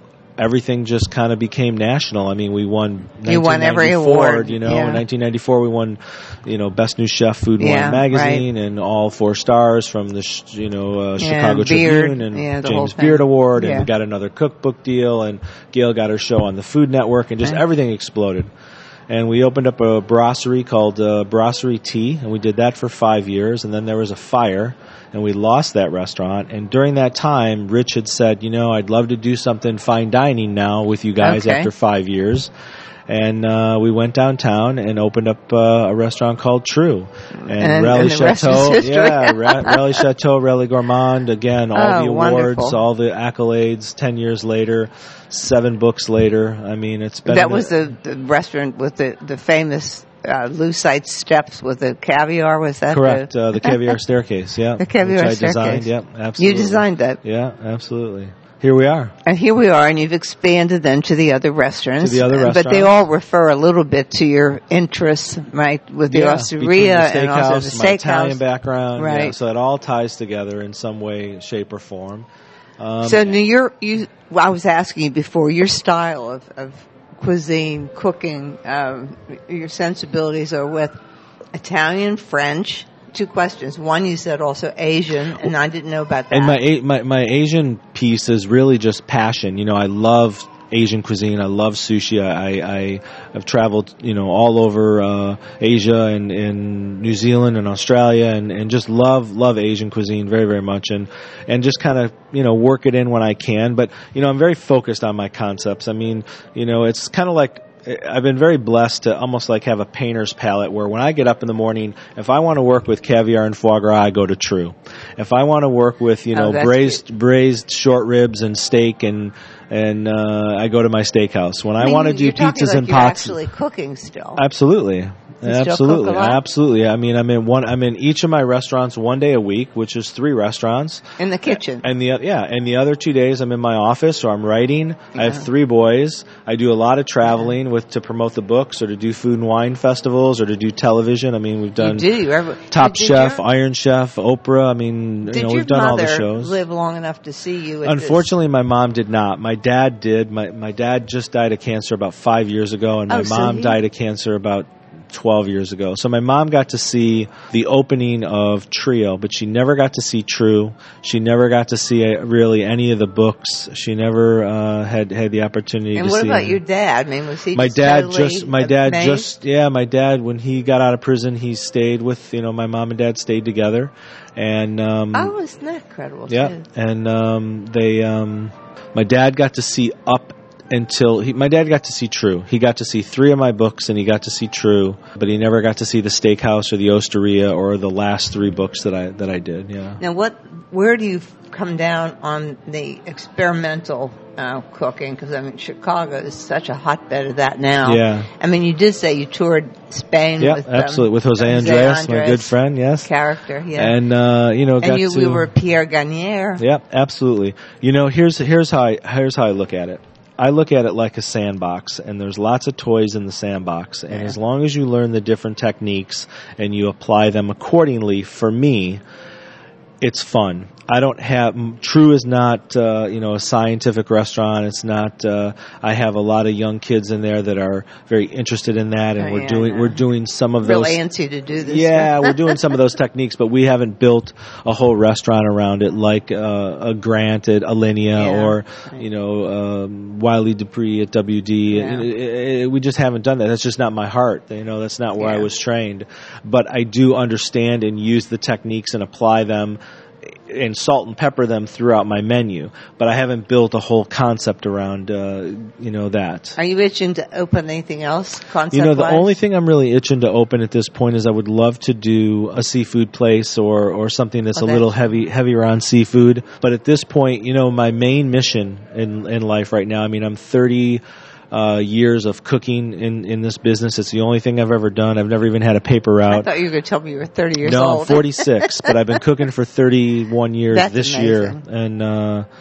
everything just kind of became national. I mean, we won You won every nineteen ninety-four, award. You know, Yeah. in nineteen ninety-four we won, you know, Best New Chef Food and Yeah, Wine magazine, and all four stars from the sh- you know uh, Yeah, Chicago Beard. Tribune and Yeah, the whole James thing. Beard Award, and Yeah. we got another cookbook deal, and Gail got her show on the Food Network, and just Right. everything exploded. And we opened up a brasserie called uh, Brasserie Tea, and we did that for five years. And then there was a fire, and we lost that restaurant. And during that time, Rich had said, you know, I'd love to do something fine dining now with you guys Okay. after five years. And uh, we went downtown and opened up uh, a restaurant called True. And, And- Rally and the rest is Chateau, history. yeah, Ra- Rally Chateau, Rally Gourmand, again, all Oh, the awards, wonderful. all the accolades, ten years later, seven books later. I mean, it's been... That was the, the restaurant with the, the famous uh, Lucite steps with the caviar, was that Correct, the... uh, the caviar staircase, yeah. The caviar which I staircase. designed, yep, absolutely. You designed that. Yeah, absolutely. Here we are. And here we are, and you've expanded then to the other restaurants. To the other But they restaurants. all refer a little bit to your interests, right, with the Yeah, osteria between the and also the steakhouse, my Italian steakhouse. background, Right. yeah, so it all ties together in some way, shape, or form. Um, So New York, you, well, I was asking you before, your style of, of cuisine, cooking, um, your sensibilities are with Italian, French. Two questions. One, you said also Asian, and I didn't know about that. and my, A- my my Asian piece is really just passion. You know, I love Asian cuisine. I love sushi. I, I I've traveled, you know, all over uh, Asia and in New Zealand and Australia, and, and just love love Asian cuisine very very much, and and just kind of you know work it in when I can. But you know, I'm very focused on my concepts. I mean, you know, it's kind of like. I've been very blessed to almost like have a painter's palette where when I get up in the morning, if I want to work with caviar and foie gras, I go to True. If I want to work with, you know, Oh, that's braised braised short ribs and steak and and uh, I go to my steakhouse. When I, mean, want to do you're talking pizzas like and you're pots, actually cooking still. absolutely. You still Absolutely, cook a lot? absolutely. I mean, I'm in one. I'm in each of my restaurants one day a week, which is three restaurants. In the kitchen. And the yeah, and the other two days I'm in my office or I'm writing. I have three boys. I do a lot of traveling with to promote the books or to do food and wine festivals or to do television. I mean, we've done you do. You ever, Top did Chef, your, Iron Chef, Oprah. I mean, did you know, your we've done all the mother shows. live long enough to see you? At Unfortunately, my mom did not. My dad did. My my dad just died of cancer about five years ago, and my Oh, so mom he- died of cancer about twelve years ago. So my mom got to see the opening of Trio, but she never got to see True. She never got to see uh, really any of the books. She never uh, had had the opportunity And to what see about them. your dad? I mean, was he My just dad totally just my dad amazed? just yeah my dad when he got out of prison he stayed with you know my mom and dad stayed together and um Oh, isn't that incredible? yeah, too? and um, they, um, my dad got to see up until he, my dad got to see True. He got to see three of my books, and he got to see True, but he never got to see the Steakhouse or the Osteria or the last three books that I that I did. Yeah. Now, what? Where do you come down on the experimental uh, cooking? Because I mean, Chicago is such a hotbed of that now. Yeah. I mean, you did say you toured Spain. Yeah, with, um, absolutely. With Jose Andres, my good friend. Yes. Character, yeah. And uh, you know, got and you, to, we were Pierre Gagnère. Yeah, absolutely. You know, here's here's how I here's how I look at it. I look at it like a sandbox, and there's lots of toys in the sandbox. And Yeah. as long as you learn the different techniques and you apply them accordingly, for me, it's fun. I don't have True is not uh, you know a scientific restaurant. It's not. Uh, I have a lot of young kids in there that are very interested in that, and Oh, we're yeah, doing I know. we're doing some of Really those. antsy to do this. Yeah, stuff. we're doing some of those techniques, but we haven't built a whole restaurant around it like uh, a Grant at Alinea Yeah. or you know um, Wiley Dupree at W D. Yeah. It- it- it- we just haven't done that. That's just not my heart. You know, that's not where I Yeah. was trained. But I do understand and use the techniques and apply them and salt and pepper them throughout my menu. But I haven't built a whole concept around uh, you know that. Are you itching to open anything else? Concept You know, the only thing I'm really itching to open at this point is I would love to do a seafood place or, or something that's Oh, a little that's- heavy heavier on seafood. But at this point, you know, my main mission in in life right now, I mean, I'm thirty uh, years of cooking in, in this business. It's the only thing I've ever done. I've never even had a paper I route. thought you were going to tell me you were thirty years No, old. I'm forty-six, but I've been cooking for thirty-one years That's this amazing. year. And, uh,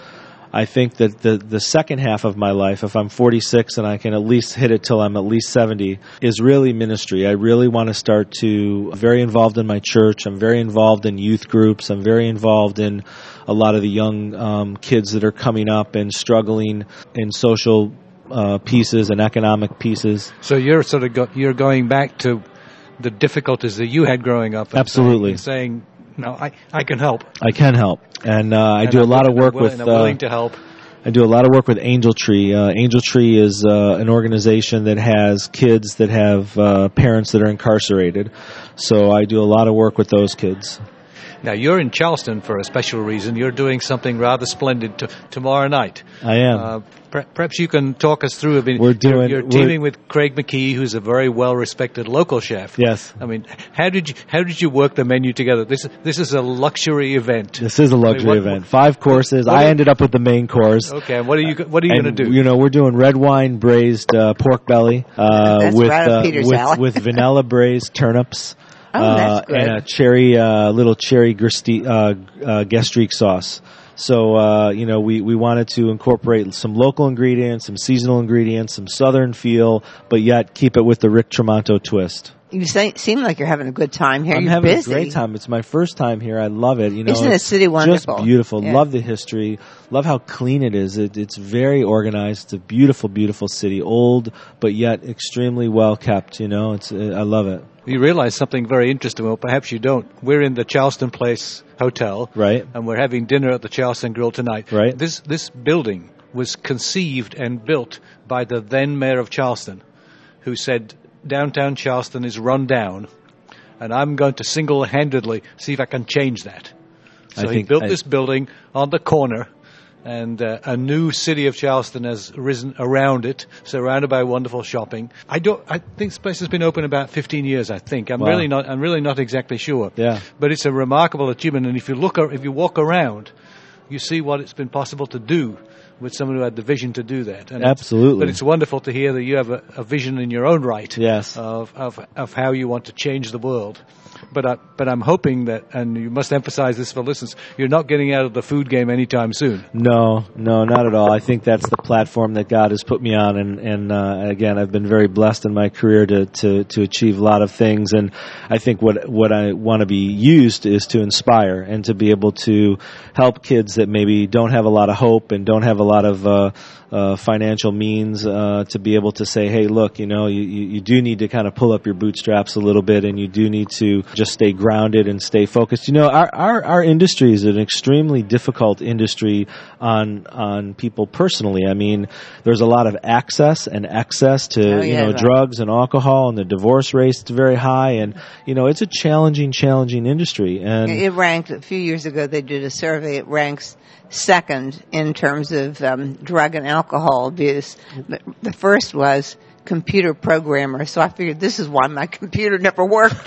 I think that the, the second half of my life, if I'm forty-six and I can at least hit it till I'm at least seventy, is really ministry. I really want to start to, very involved in my church. I'm very involved in youth groups. I'm very involved in a lot of the young um, kids that are coming up and struggling in social uh, pieces and economic pieces. So you're sort of go, you're going back to the difficulties that you had growing up. And Absolutely. Saying, saying, no, I, I can help. I can help. And uh, I and do I'm a lot of work willing, with... I'm willing to help. I do a lot of work with Angel Tree. Uh, Angel Tree is uh, an organization that has kids that have uh, parents that are incarcerated. So I do a lot of work with those kids. Now, you're in Charleston for a special reason. You're doing something rather splendid t- tomorrow night. I am. Uh, per- perhaps you can talk us through. I mean, we're doing, you're, you're teaming with Craig McKee, who's a very well-respected local chef. Yes. I mean, how did you how did you work the menu together? This this is a luxury event. This is a luxury I mean, what, event. Five courses. I ended up with the main course. Okay. And what are you what are you going to do? You know, we're doing red wine braised uh, pork belly uh, That's with right up uh, Peter's with, alley. with vanilla braised turnips. Oh, that's uh, good. And a cherry, uh, little cherry gristi, uh, uh, gastrique sauce. So, uh, you know, we, we wanted to incorporate some local ingredients, some seasonal ingredients, some southern feel, but yet keep it with the Rick Tremonto twist. You say, seem like you're having a good time here. I'm you're having busy. a great time. It's my first time here. I love it. You know, Isn't the it's city wonderful? Just beautiful. Yeah. Love the history. Love how clean it is. It, it's very organized. It's a beautiful, beautiful city. Old, but yet extremely well kept. You know, it's. I love it. You realize something very interesting. Well, perhaps you don't. We're in the Charleston Place Hotel, right? And we're having dinner at the Charleston Grill tonight, right? This this building was conceived and built by the then mayor of Charleston, who said downtown Charleston is run down, and I'm going to single-handedly see if I can change that. So I he think built I, this building on the corner, and uh, a new city of Charleston has risen around it, surrounded by wonderful shopping. I don't. I think this place has been open about fifteen years. I think. I'm wow. really not. I'm really not exactly sure. Yeah. But it's a remarkable achievement, and if you look, if you walk around, you see what it's been possible to do with someone who had the vision to do that. And Absolutely. It's, but it's wonderful to hear that you have a, a vision in your own right. Yes. Of of of how you want to change the world. But I, but I'm hoping that, and you must emphasize this for listeners, you're not getting out of the food game anytime soon. No, no, not at all. I think that's the platform that God has put me on, and and uh, again, I've been very blessed in my career to, to, to achieve a lot of things. And I think what what I want to be used is to inspire and to be able to help kids that maybe don't have a lot of hope and don't have a lot of uh, uh, financial means uh, to be able to say, hey, look, you know, you, you, you do need to kind of pull up your bootstraps a little bit, and you do need to just stay grounded and stay focused. You know, our, our, our industry is an extremely difficult industry on on people personally. I mean, there's a lot of access and excess to, oh, yeah, you know, right. drugs and alcohol, and the divorce rate is very high. And, you know, it's a challenging, challenging industry. And it ranked, a few years ago they did a survey, it ranks second in terms of um, drug and alcohol abuse. The first was computer programmer, so I figured this is why my computer never worked.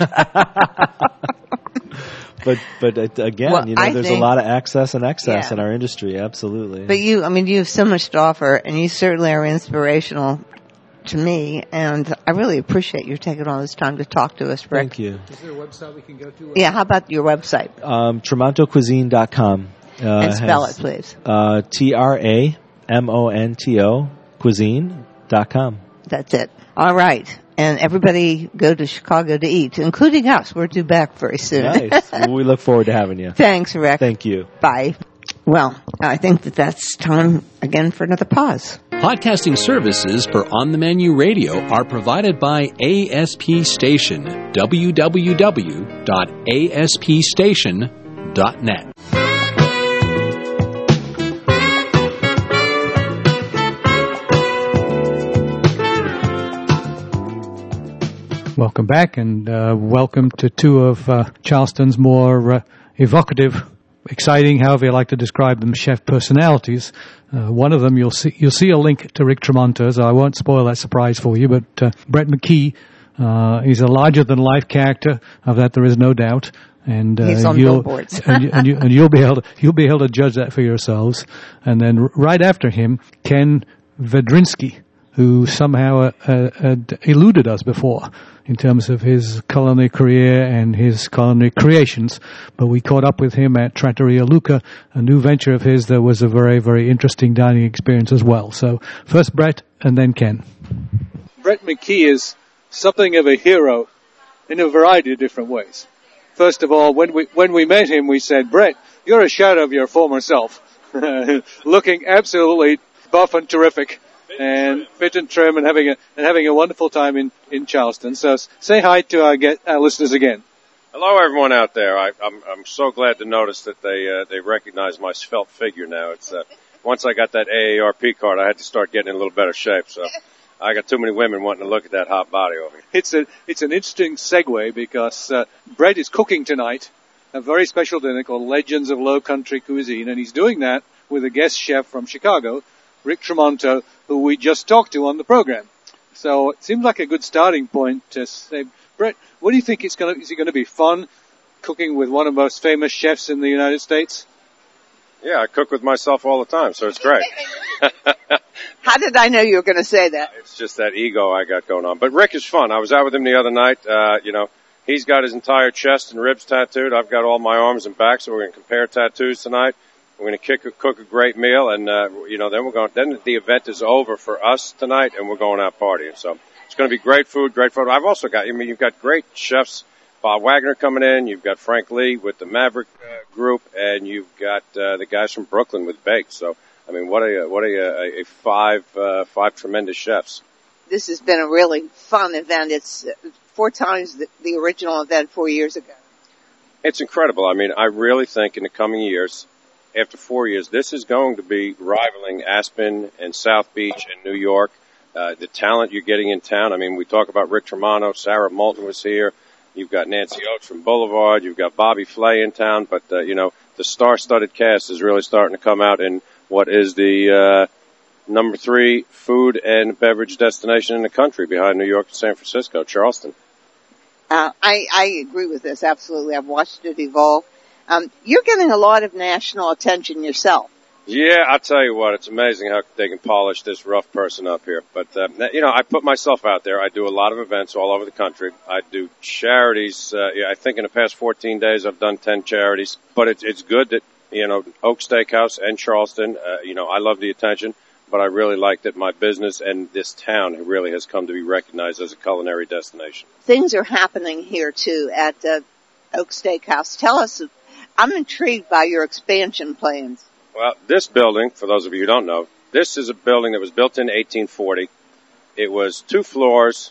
But but uh, again, well, you know, I there's think, a lot of access and excess yeah. in our industry. Absolutely. But you, I mean, you have so much to offer, and you certainly are inspirational to me, and I really appreciate you taking all this time to talk to us, Rick. Thank you. Is there a website we can go to? Yeah, how about your website? Um, Tremonto Cuisine dot com. Uh, and spell has, it, please. Uh, T R A M O N T O, cuisine dot com. That's it. All right. And everybody go to Chicago to eat, including us. We're due back very soon. Nice. Well, we look forward to having you. Thanks, Rick. Thank you. Bye. Well, I think that that's time again for another pause. Podcasting services for On the Menu Radio are provided by A S P Station, w w w dot a s p station dot net. Welcome back, and uh, welcome to two of uh, Charleston's more uh, evocative, exciting, however you like to describe them, chef personalities. Uh, one of them, you'll see you'll see a link to Rick Tremonto, so I won't spoil that surprise for you, but uh, Brett McKee, uh, he's a larger-than-life character, of that there is no doubt. And uh, he's on you'll billboards. and, you, and, you, and you'll be able to, you'll be able to judge that for yourselves. And then r- right after him, Ken Vedrinsky, who somehow uh, uh, eluded us before. in terms of his culinary career and his culinary creations. But we caught up with him at Trattoria Luca, a new venture of his that was a very, very interesting dining experience as well. So first Brett and then Ken. Brett McKee is something of a hero in a variety of different ways. First of all, when we when we met him, we said, Brett, you're a shadow of your former self, looking absolutely buff and terrific, and fit and trim, and having a and having a wonderful time in, in Charleston. So say hi to our get our listeners again. Hello, everyone out there. I, I'm I'm so glad to notice that they uh, they recognize my svelte figure now. It's uh, once I got that A A R P card, I had to start getting in a little better shape. So I got too many women wanting to look at that hot body over here. It's a it's an interesting segue because uh, Brett is cooking tonight a very special dinner called Legends of Low Country Cuisine, and he's doing that with a guest chef from Chicago, Rick Tremonto, who we just talked to on the program. So it seems like a good starting point to say, Brett, what do you think it's going to, is it going to be fun cooking with one of the most famous chefs in the United States? Yeah, I cook with myself all the time, so it's great. How did I know you were going to say that? It's just that ego I got going on. But Rick is fun. I was out with him the other night. Uh, you know, he's got his entire chest and ribs tattooed. I've got all my arms and back, so we're going to compare tattoos tonight. We're going to cook a great meal, and, uh, you know, then we're going, then the event is over for us tonight, and we're going out partying. So it's going to be great food, great food. I've also got, I mean, you've got great chefs. Bob Wagner coming in. You've got Frank Lee with the Maverick uh, group, and you've got uh, the guys from Brooklyn with Baked. So, I mean, what a what a, a five uh, five tremendous chefs. This has been a really fun event. It's four times the, the original event four years ago. It's incredible. I mean, I really think in the coming years, after four years, this is going to be rivaling Aspen and South Beach and New York. Uh, the talent you're getting in town. I mean, we talk about Rick Tremonto. Sarah Moulton was here. You've got Nancy Oates from Boulevard. You've got Bobby Flay in town. But, uh, you know, the star-studded cast is really starting to come out in what is the uh, number three food and beverage destination in the country behind New York and San Francisco, Charleston. Uh, I, I agree with this, absolutely. I've watched it evolve. Um, you're getting a lot of national attention yourself. Yeah, I'll tell you what, it's amazing how they can polish this rough person up here. But, uh, you know, I put myself out there. I do a lot of events all over the country. I do charities. Uh, yeah, I think in the past fourteen days I've done ten charities. But it's, it's good that, you know, Oak Steakhouse and Charleston, uh, you know, I love the attention. But I really like that my business and this town really has come to be recognized as a culinary destination. Things are happening here, too, at uh, Oak Steakhouse. Tell us, I'm intrigued by your expansion plans. Well, this building, for those of you who don't know, this is a building that was built in eighteen forty. It was two floors,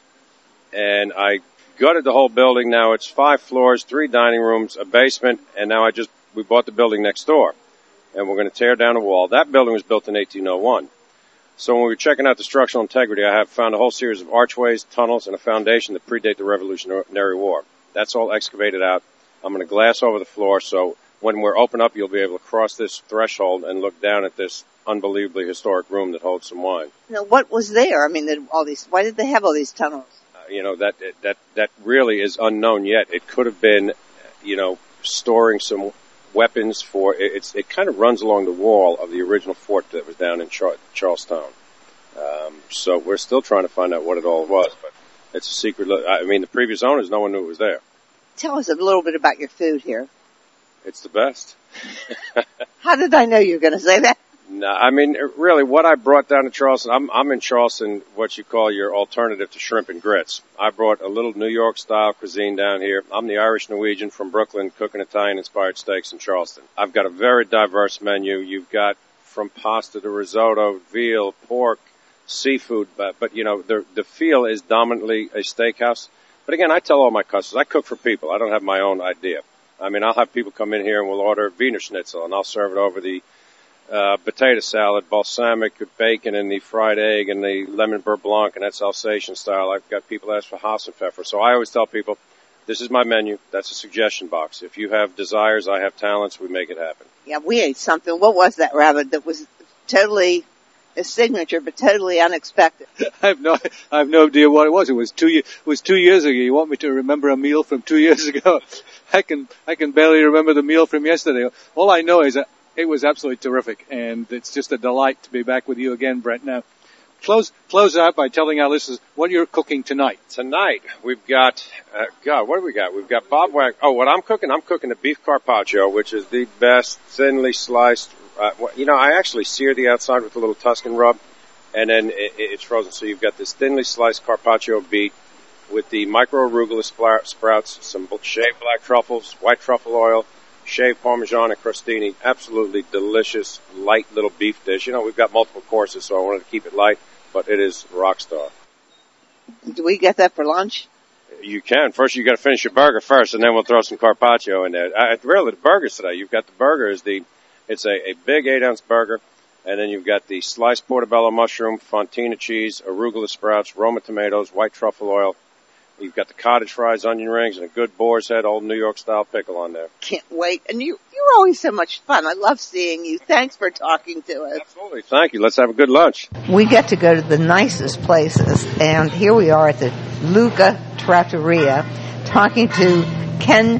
and I gutted the whole building. Now it's five floors, three dining rooms, a basement, and now I just, we bought the building next door, and we're going to tear down a wall. That building was built in eighteen oh one. So when we were checking out the structural integrity, I have found a whole series of archways, tunnels, and a foundation that predate the Revolutionary War. That's all excavated out. I'm going to glass over the floor, so when we're open up, you'll be able to cross this threshold and look down at this unbelievably historic room that holds some wine. Now, what was there? I mean, the, all these. Why did they have all these tunnels? Uh, you know, that that that really is unknown yet. It could have been, you know, storing some weapons for. It, it's it kind of runs along the wall of the original fort that was down in Char- Charlestown. Um, so we're still trying to find out what it all was, but it's a secret. I mean, the previous owners, no one knew it was there. Tell us a little bit about your food here. It's the best. How did I know you were going to say that? No, I mean, really, what I brought down to Charleston, I'm, I'm in Charleston, what you call your alternative to shrimp and grits. I brought a little New York-style cuisine down here. I'm the Irish Norwegian from Brooklyn, cooking Italian-inspired steaks in Charleston. I've got a very diverse menu. You've got from pasta to risotto, veal, pork, seafood, but, but you know, the, the feel is dominantly a steakhouse. But again, I tell all my customers, I cook for people. I don't have my own idea. I mean, I'll have people come in here and we'll order Wiener Schnitzel, and I'll serve it over the uh, potato salad, balsamic bacon, and the fried egg, and the lemon beurre blanc, and that's Alsatian style. I've got people ask for Hassenpfeffer. So I always tell people, this is my menu. That's a suggestion box. If you have desires, I have talents, we make it happen. Yeah, we ate something. What was that rabbit that was totally a signature, but totally unexpected? I have no, I have no idea what it was. It was two, it was two years ago. You want me to remember a meal from two years ago? I can, I can barely remember the meal from yesterday. All I know is that it was absolutely terrific, and it's just a delight to be back with you again, Brett. Now, close close out by telling our listeners what you're cooking tonight. Tonight, we've got, uh, God, what do we got? We've got Bob Wag. Oh, what I'm cooking? I'm cooking a beef carpaccio, which is the best thinly sliced. Uh, you know, I actually sear the outside with a little Tuscan rub, and then it, it's frozen. So you've got this thinly sliced carpaccio beef with the micro arugula sprouts, some shaved black truffles, white truffle oil, shaved Parmesan and crostini. Absolutely delicious, light little beef dish. You know, we've got multiple courses, so I wanted to keep it light, but it is rock star. Do we get that for lunch? You can. First, you got to finish your burger first, and then we'll throw some carpaccio in there. I, really, the burgers today. You've got the burger is the, it's a, a big eight ounce burger, and then you've got the sliced portobello mushroom, fontina cheese, arugula sprouts, Roma tomatoes, white truffle oil. You've got the cottage fries, onion rings, and a good boar's head, old New York style pickle on there. Can't wait. And you, you're always so much fun. I love seeing you. Thanks for talking to us. Absolutely. Thank you. Let's have a good lunch. We get to go to the nicest places, and here we are at the Luca Trattoria talking to Ken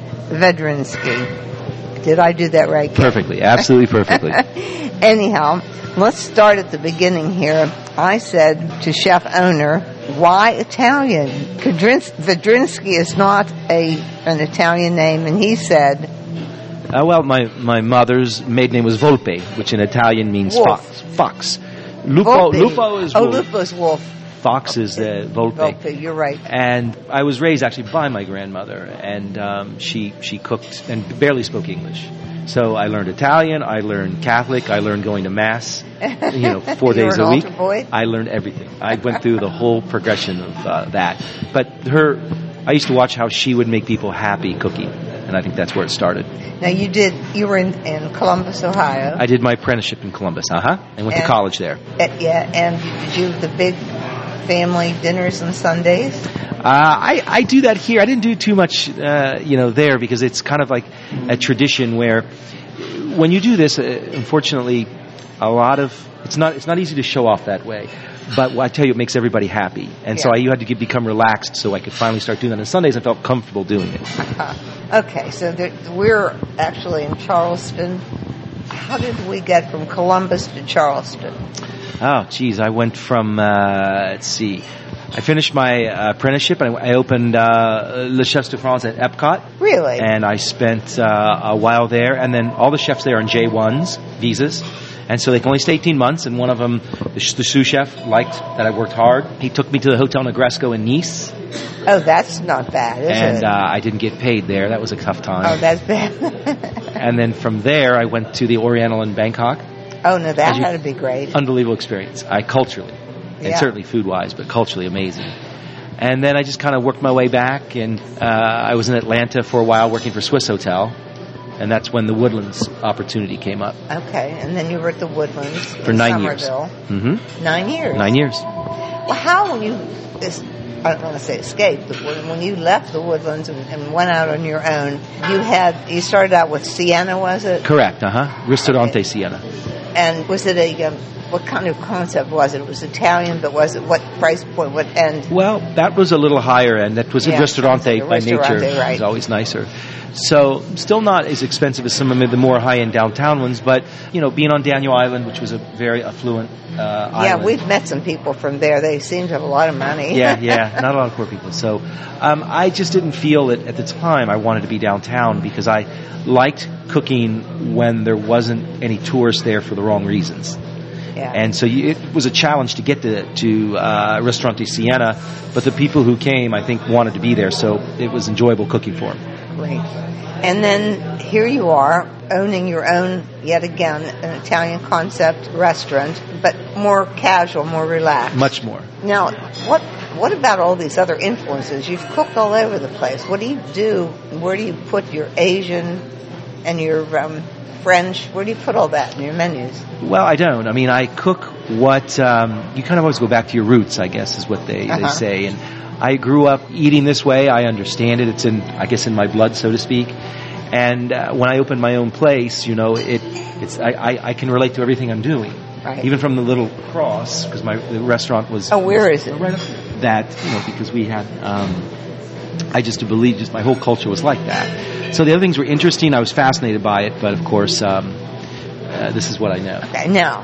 Vedrinsky. Did I do that right, Ken? Perfectly. Absolutely perfectly. Anyhow, let's start at the beginning here. I said to chef owner, why Italian? Vedrins- Vedrinsky is not a an Italian name, and he said... Uh, well, my, my mother's maiden name was Volpe, which in Italian means wolf. fox. Fox. Lupo, Lupo is oh, wolf. Oh, Lupo is wolf. Fox is uh, Volpe. Volpe, you're right. And I was raised actually by my grandmother, and um, she she cooked and barely spoke English. So I learned Italian, I learned Catholic, I learned going to Mass, you know, four you days were an a week. altar boy? I learned everything. I went through the whole progression of uh, that. But her, I used to watch how she would make people happy cooking, and I think that's where it started. Now you did, you were in, in Columbus, Ohio. I did my apprenticeship in Columbus, uh-huh, and went and, to college there. Uh, yeah, and did you the big family dinners on Sundays? Uh, I, I do that here. I didn't do too much, uh, you know, there because it's kind of like a tradition where when you do this, uh, unfortunately, a lot of, it's not, it's not easy to show off that way. But well, I tell you, it makes everybody happy. And yeah. so I, you had to get, become relaxed so I could finally start doing that. On Sundays, I felt comfortable doing it. Uh-huh. Okay, so there, we're actually in Charleston. How did we get from Columbus to Charleston? Oh, geez, I went from, uh, let's see, I finished my uh, apprenticeship and I opened uh, Le Chefs de France at Epcot. Really? And I spent uh, a while there, and then all the chefs there are on J ones, visas. And so they can only stay eighteen months, and one of them, the, the sous chef, liked that I worked hard. He took me to the Hotel Negresco in Nice. Oh, that's not bad, is and, it? And uh, I didn't get paid there. That was a tough time. Oh, that's bad. And then from there, I went to the Oriental in Bangkok. Oh, no, that had to be great. Unbelievable experience. I culturally, and yeah. certainly food-wise, but culturally amazing. And then I just kind of worked my way back, and uh, I was in Atlanta for a while working for Swiss Hotel. And that's when the Woodlands opportunity came up. Okay, and then you were at the Woodlands for in nine years. Mm-hmm. Nine years. Nine years. Well, how when you, I don't want to say escaped, but when, when you left the Woodlands and, and went out on your own, you had you started out with Siena, was it? Correct. Uh huh. Ristorante okay. Siena. And was it a um, what kind of concept was it? It was Italian, but was it what price point? What end? Well, that was a little higher end. That was yeah, a Ristorante a by Ristorante, nature. Right. It's always nicer. So, still not as expensive as some of the more high-end downtown ones, but, you know, being on Daniel Island, which was a very affluent uh, yeah, island. Yeah, we've met some people from there. They seem to have a lot of money. yeah, yeah, not a lot of poor people. So, um, I just didn't feel that at the time I wanted to be downtown because I liked cooking when there wasn't any tourists there for the wrong reasons. Yeah. And so you, it was a challenge to get to, to uh, Ristorante Siena, but the people who came, I think, wanted to be there, so it was enjoyable cooking for them. Great. And then here you are, owning your own, yet again, an Italian concept restaurant, but more casual, more relaxed. Much more. Now, what what about all these other influences? You've cooked all over the place. What do you do? Where do you put your Asian and your um, French? Where do you put all that in your menus? Well, I don't. I mean, I cook what, um, you kind of always go back to your roots, I guess, is what they, uh-huh. they say. And I grew up eating this way. I understand it. It's in, I guess, in my blood, so to speak. And uh, when I opened my own place, you know, it, it's, I, I, I can relate to everything I'm doing. Right. Even from the little cross, because my the restaurant was. Oh, where is it? Right up there. That, you know, because we had, um, I just believed just my whole culture was like that. So the other things were interesting. I was fascinated by it, but of course, um, uh, this is what I know. Okay, now,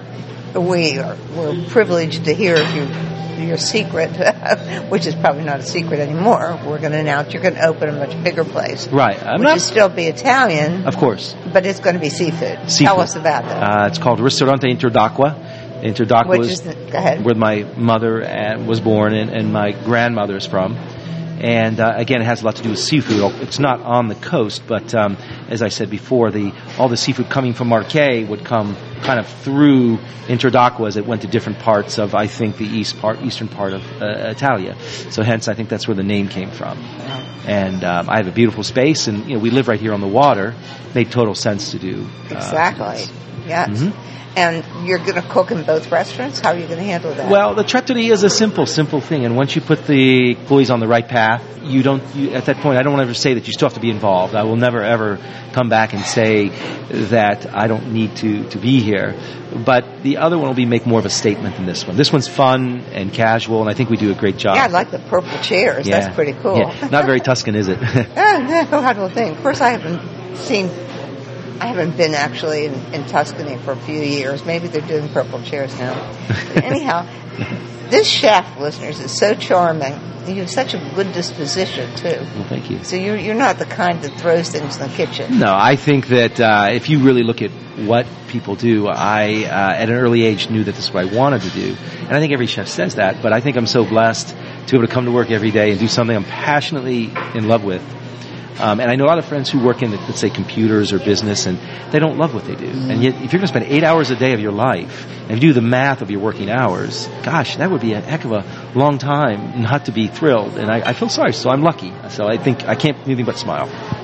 we are, we're privileged to hear your, your secret, which is probably not a secret anymore. We're going to announce you're going to open a much bigger place. Right. I'm which not, will still be Italian. Of course. But it's going to be seafood. Seafood. Tell us about that. Uh, it's called Ristorante Interdacqua. Interdacqua Which is is the, go ahead. where my mother uh, was born and, and my grandmother is from. And uh, again, it has a lot to do with seafood. It's not on the coast, but um, as I said before, the all the seafood coming from Marche would come kind of through Interdacqua as it went to different parts of, I think, the east part, eastern part of uh, Italia. So hence, I think that's where the name came from. And um, I have a beautiful space, and you know, we live right here on the water. Made total sense to do. Uh, exactly. Yes. Mm-hmm. And you're going to cook in both restaurants? How are you going to handle that? Well, the trattoria is a simple, simple thing. And once you put the employees on the right path, you don't, you, at that point, I don't want to ever say that you still have to be involved. I will never, ever come back and say that I don't need to, to be here. But the other one will be make more of a statement than this one. This one's fun and casual, and I think we do a great job. Yeah, I like the purple chairs. Yeah. That's pretty cool. Yeah. Not very Tuscan, is it? oh, no, I don't think. Of course, I haven't seen... I haven't been actually in, in Tuscany for a few years. Maybe they're doing purple chairs now. But anyhow, this chef, listeners, is so charming. You have such a good disposition, too. Well, thank you. So you're, you're not the kind that throws things in the kitchen. No, I think that uh, if you really look at what people do, I, uh, at an early age, knew that this is what I wanted to do. And I think every chef says that, but I think I'm so blessed to be able to come to work every day and do something I'm passionately in love with. Um, and I know a lot of friends who work in, let's say, computers or business, and they don't love what they do. Mm. And yet, if you're going to spend eight hours a day of your life, and if you do the math of your working hours, gosh, that would be a heck of a long time not to be thrilled. And I, I feel sorry, so I'm lucky. So I think I can't do anything but smile.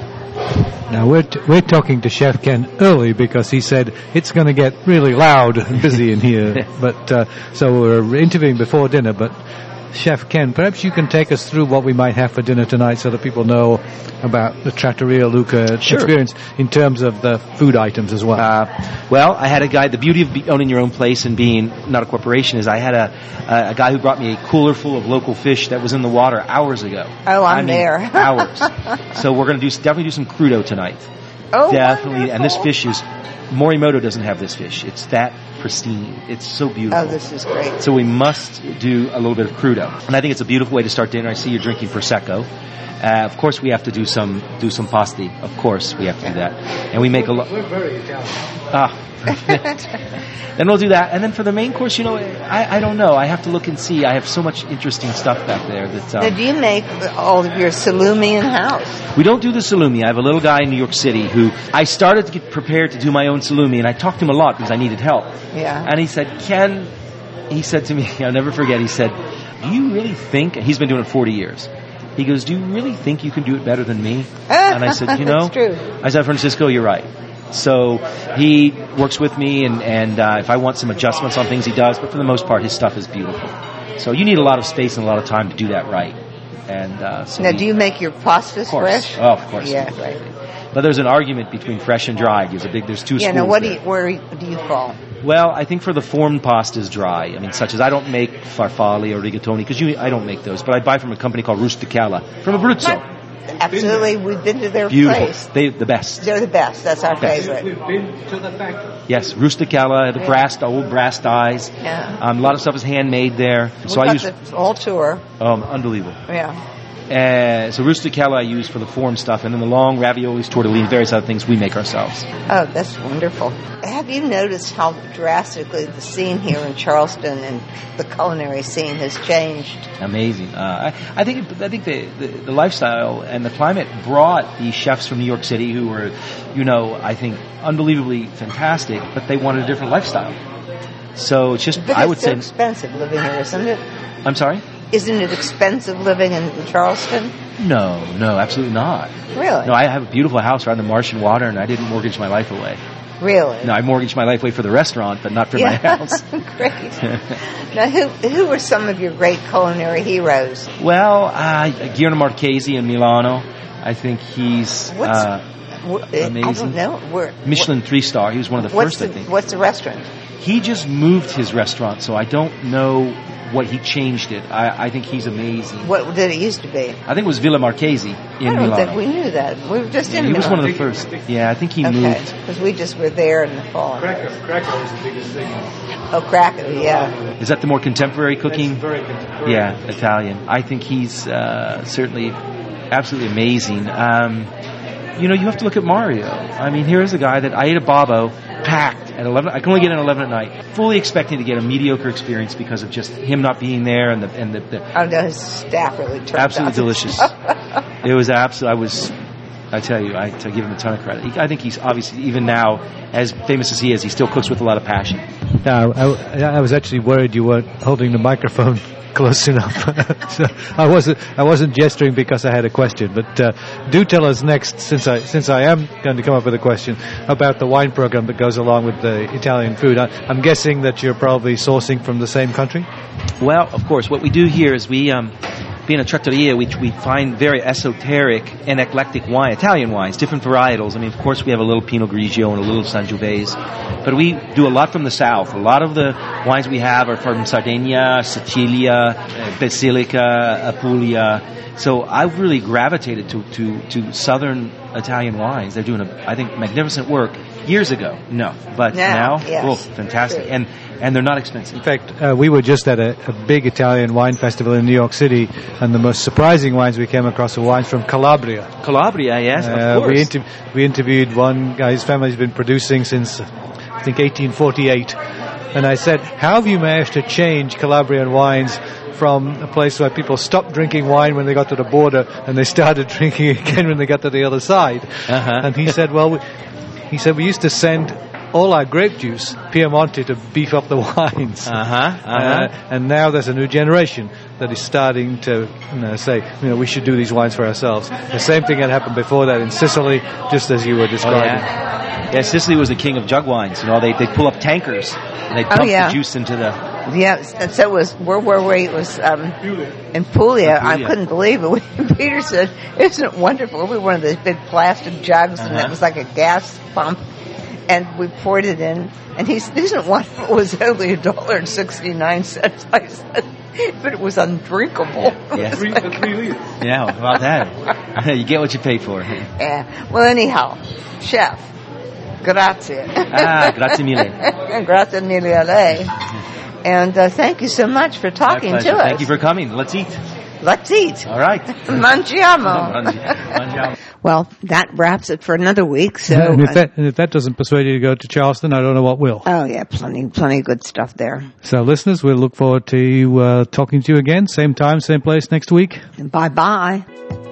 Now, we're, t- we're talking to Chef Ken early because he said it's going to get really loud and busy in here. but uh, so we're interviewing before dinner, but... Chef Ken, perhaps you can take us through what we might have for dinner tonight so that people know about the Trattoria Luca sure. experience in terms of the food items as well. Uh, well, I had a guy, the beauty of be owning your own place and being not a corporation is I had a, a guy who brought me a cooler full of local fish that was in the water hours ago. Oh, I'm I mean, there. hours. So we're going to do definitely do some crudo tonight. Oh, definitely. wonderful. And this fish is, Morimoto doesn't have this fish. It's that pristine. It's so beautiful. Oh, this is great. So we must do a little bit of crudo. And I think it's a beautiful way to start dinner. I see you're drinking Prosecco. Uh, of course, we have to do some do some pasti. Of course, we have to do that. And we make a lot. We're very Italian. Ah. Then we'll do that. And then for the main course, you know, I, I don't know. I have to look and see. I have so much interesting stuff back there. That um, Now, do you make all of your salumi in-house? We don't do the salumi. I have a little guy in New York City who I started to get prepared to do my own salumi, and I talked to him a lot because I needed help. Yeah. And he said, Ken, he said to me, I'll never forget, he said, do you really think, and he's been doing it forty years, he goes, do you really think you can do it better than me? And I said, you know, That's true. I said, Francisco, you're right. So he works with me, and, and uh, if I want some adjustments on things, he does. But for the most part, his stuff is beautiful. So you need a lot of space and a lot of time to do that right. And uh, so Now, we, do you make your pastas fresh? Oh, of course. Yeah, right. But there's an argument between fresh and dry. There's a big. There's two Yeah. schools Now, what do there. you, where do you fall? Well, I think for the formed pastas, dry. I mean, such as I don't make farfalle or rigatoni because I don't make those, but I buy from a company called Rusticala from Abruzzo. Absolutely, we've been to their Beautiful. place. They the best. They're the best. That's our Best. favorite. We've been to the factory. Yes, Rusticala, the Yeah. brass, the old brass dies. Yeah. Um, a lot of stuff is handmade there. We So I got use the whole tour. um, unbelievable. Yeah. Uh, so Rusticala I use for the form stuff, and then the long raviolis, tortellini, various other things we make ourselves. Oh, that's wonderful. Have you noticed how drastically the scene here in Charleston and the culinary scene has changed? Amazing. Uh, I, I think I think the, the, the lifestyle and the climate brought these chefs from New York City who were, you know, I think unbelievably fantastic, but they wanted a different lifestyle. So it's just, But I it's would so say, expensive living here, isn't it? I'm sorry? Isn't it expensive living in Charleston? No, no, absolutely not. Really? No, I have a beautiful house around the marsh and water, and I didn't mortgage my life away. Really? No, I mortgaged my life away for the restaurant, but not for my house. Great. Now, who who were some of your great culinary heroes? Well, uh, Guillermo Marchesi in Milano. I think he's What's, uh, wh- amazing. I don't know. Where, Michelin three-star. He was one of the what's first, the, I think. What's the restaurant? He just moved his restaurant, so I don't know what he changed it. I, I think he's amazing. What did it used to be? I think it was Villa Marchesi in I don't Milano. think we knew that. We were just Yeah, in he was Milan. one of the first. Yeah, I think he Okay, moved. because we just were there in the fall. Krakow, Krakow is the biggest thing. Oh, Krakow, yeah. Is that the more contemporary cooking? It's very contemporary. Yeah, Italian. I think he's uh, certainly absolutely amazing. Um, you know, you have to look at Mario. I mean, here's a guy that I ate a Babbo packed at eleven. I can only get in at eleven at night, fully expecting to get a mediocre experience because of just him not being there and the and the, the Oh, no, his staff really turned absolutely out. delicious. It was absolutely. I was. I tell you, I to give him a ton of credit. He, I think he's obviously even now, as famous as he is, he still cooks with a lot of passion. No, I, I was actually worried you weren't holding the microphone close enough. So I wasn't. I wasn't gesturing because I had a question. But uh, do tell us next, since I since I am going to come up with a question about the wine program that goes along with the Italian food. I, I'm guessing that you're probably sourcing from the same country. Well, of course, what we do here is we, um, being a trattoria, we we find very esoteric and eclectic wine, Italian wines, different varietals. I mean, of course, we have a little Pinot Grigio and a little Sangiovese, but we do a lot from the south. A lot of the wines we have are from Sardinia, Sicilia, uh, Basilica, Apulia. So I've really gravitated to, to, to southern Italian wines. They're doing, a, I think, magnificent work. Years ago, no, but Now, now, yes. oh, fantastic, True. and and they're not expensive. In fact, uh, we were just at a, a big Italian wine festival in New York City, and the most surprising wines we came across were wines from Calabria. Calabria, yes, Uh, of course. we, inter- we interviewed one guy, his family's been producing since, I think, eighteen forty-eight. And I said, how have you managed to change Calabrian wines from a place where people stopped drinking wine when they got to the border and they started drinking again when they got to the other side? Uh-huh. And he said, well, we, he said, we used to send all our grape juice, Piemonte, to beef up the wines. Uh-huh, uh-huh. Uh, and now there's a new generation that is starting to you know, say, you know, we should do these wines for ourselves. The same thing had happened before that in Sicily, just as you were Oh, describing. yeah. yeah, Sicily was the king of jug wines. You know, they they pull up tankers and they Oh, dump yeah. the juice into the. Yeah, and so it was, where were we? It was um, in Puglia. I Puglia. couldn't believe it. Peter said, isn't it wonderful? We were one of those big plastic jugs, and Uh-huh. it was like a gas pump. And we poured it in, and he said, isn't it wonderful? It was only a dollar and sixty-nine cents. I said, but it was undrinkable. Yeah. Three, for three liters. Yeah, how about that? You get what you pay for. Yeah. Well, anyhow, chef, grazie. Ah, grazie mille. Grazie mille a lei. And uh, thank you so much for talking My to pleasure. us. Thank you for coming. Let's eat. Let's eat. All right. Mangiamo. Mangiamo. Well, that wraps it for another week. So, and, if that, and if that doesn't persuade you to go to Charleston, I don't know what will. oh yeah, plenty, plenty of good stuff there. So, listeners, we'll look forward to uh, talking to you again, same time, same place next week. Bye bye.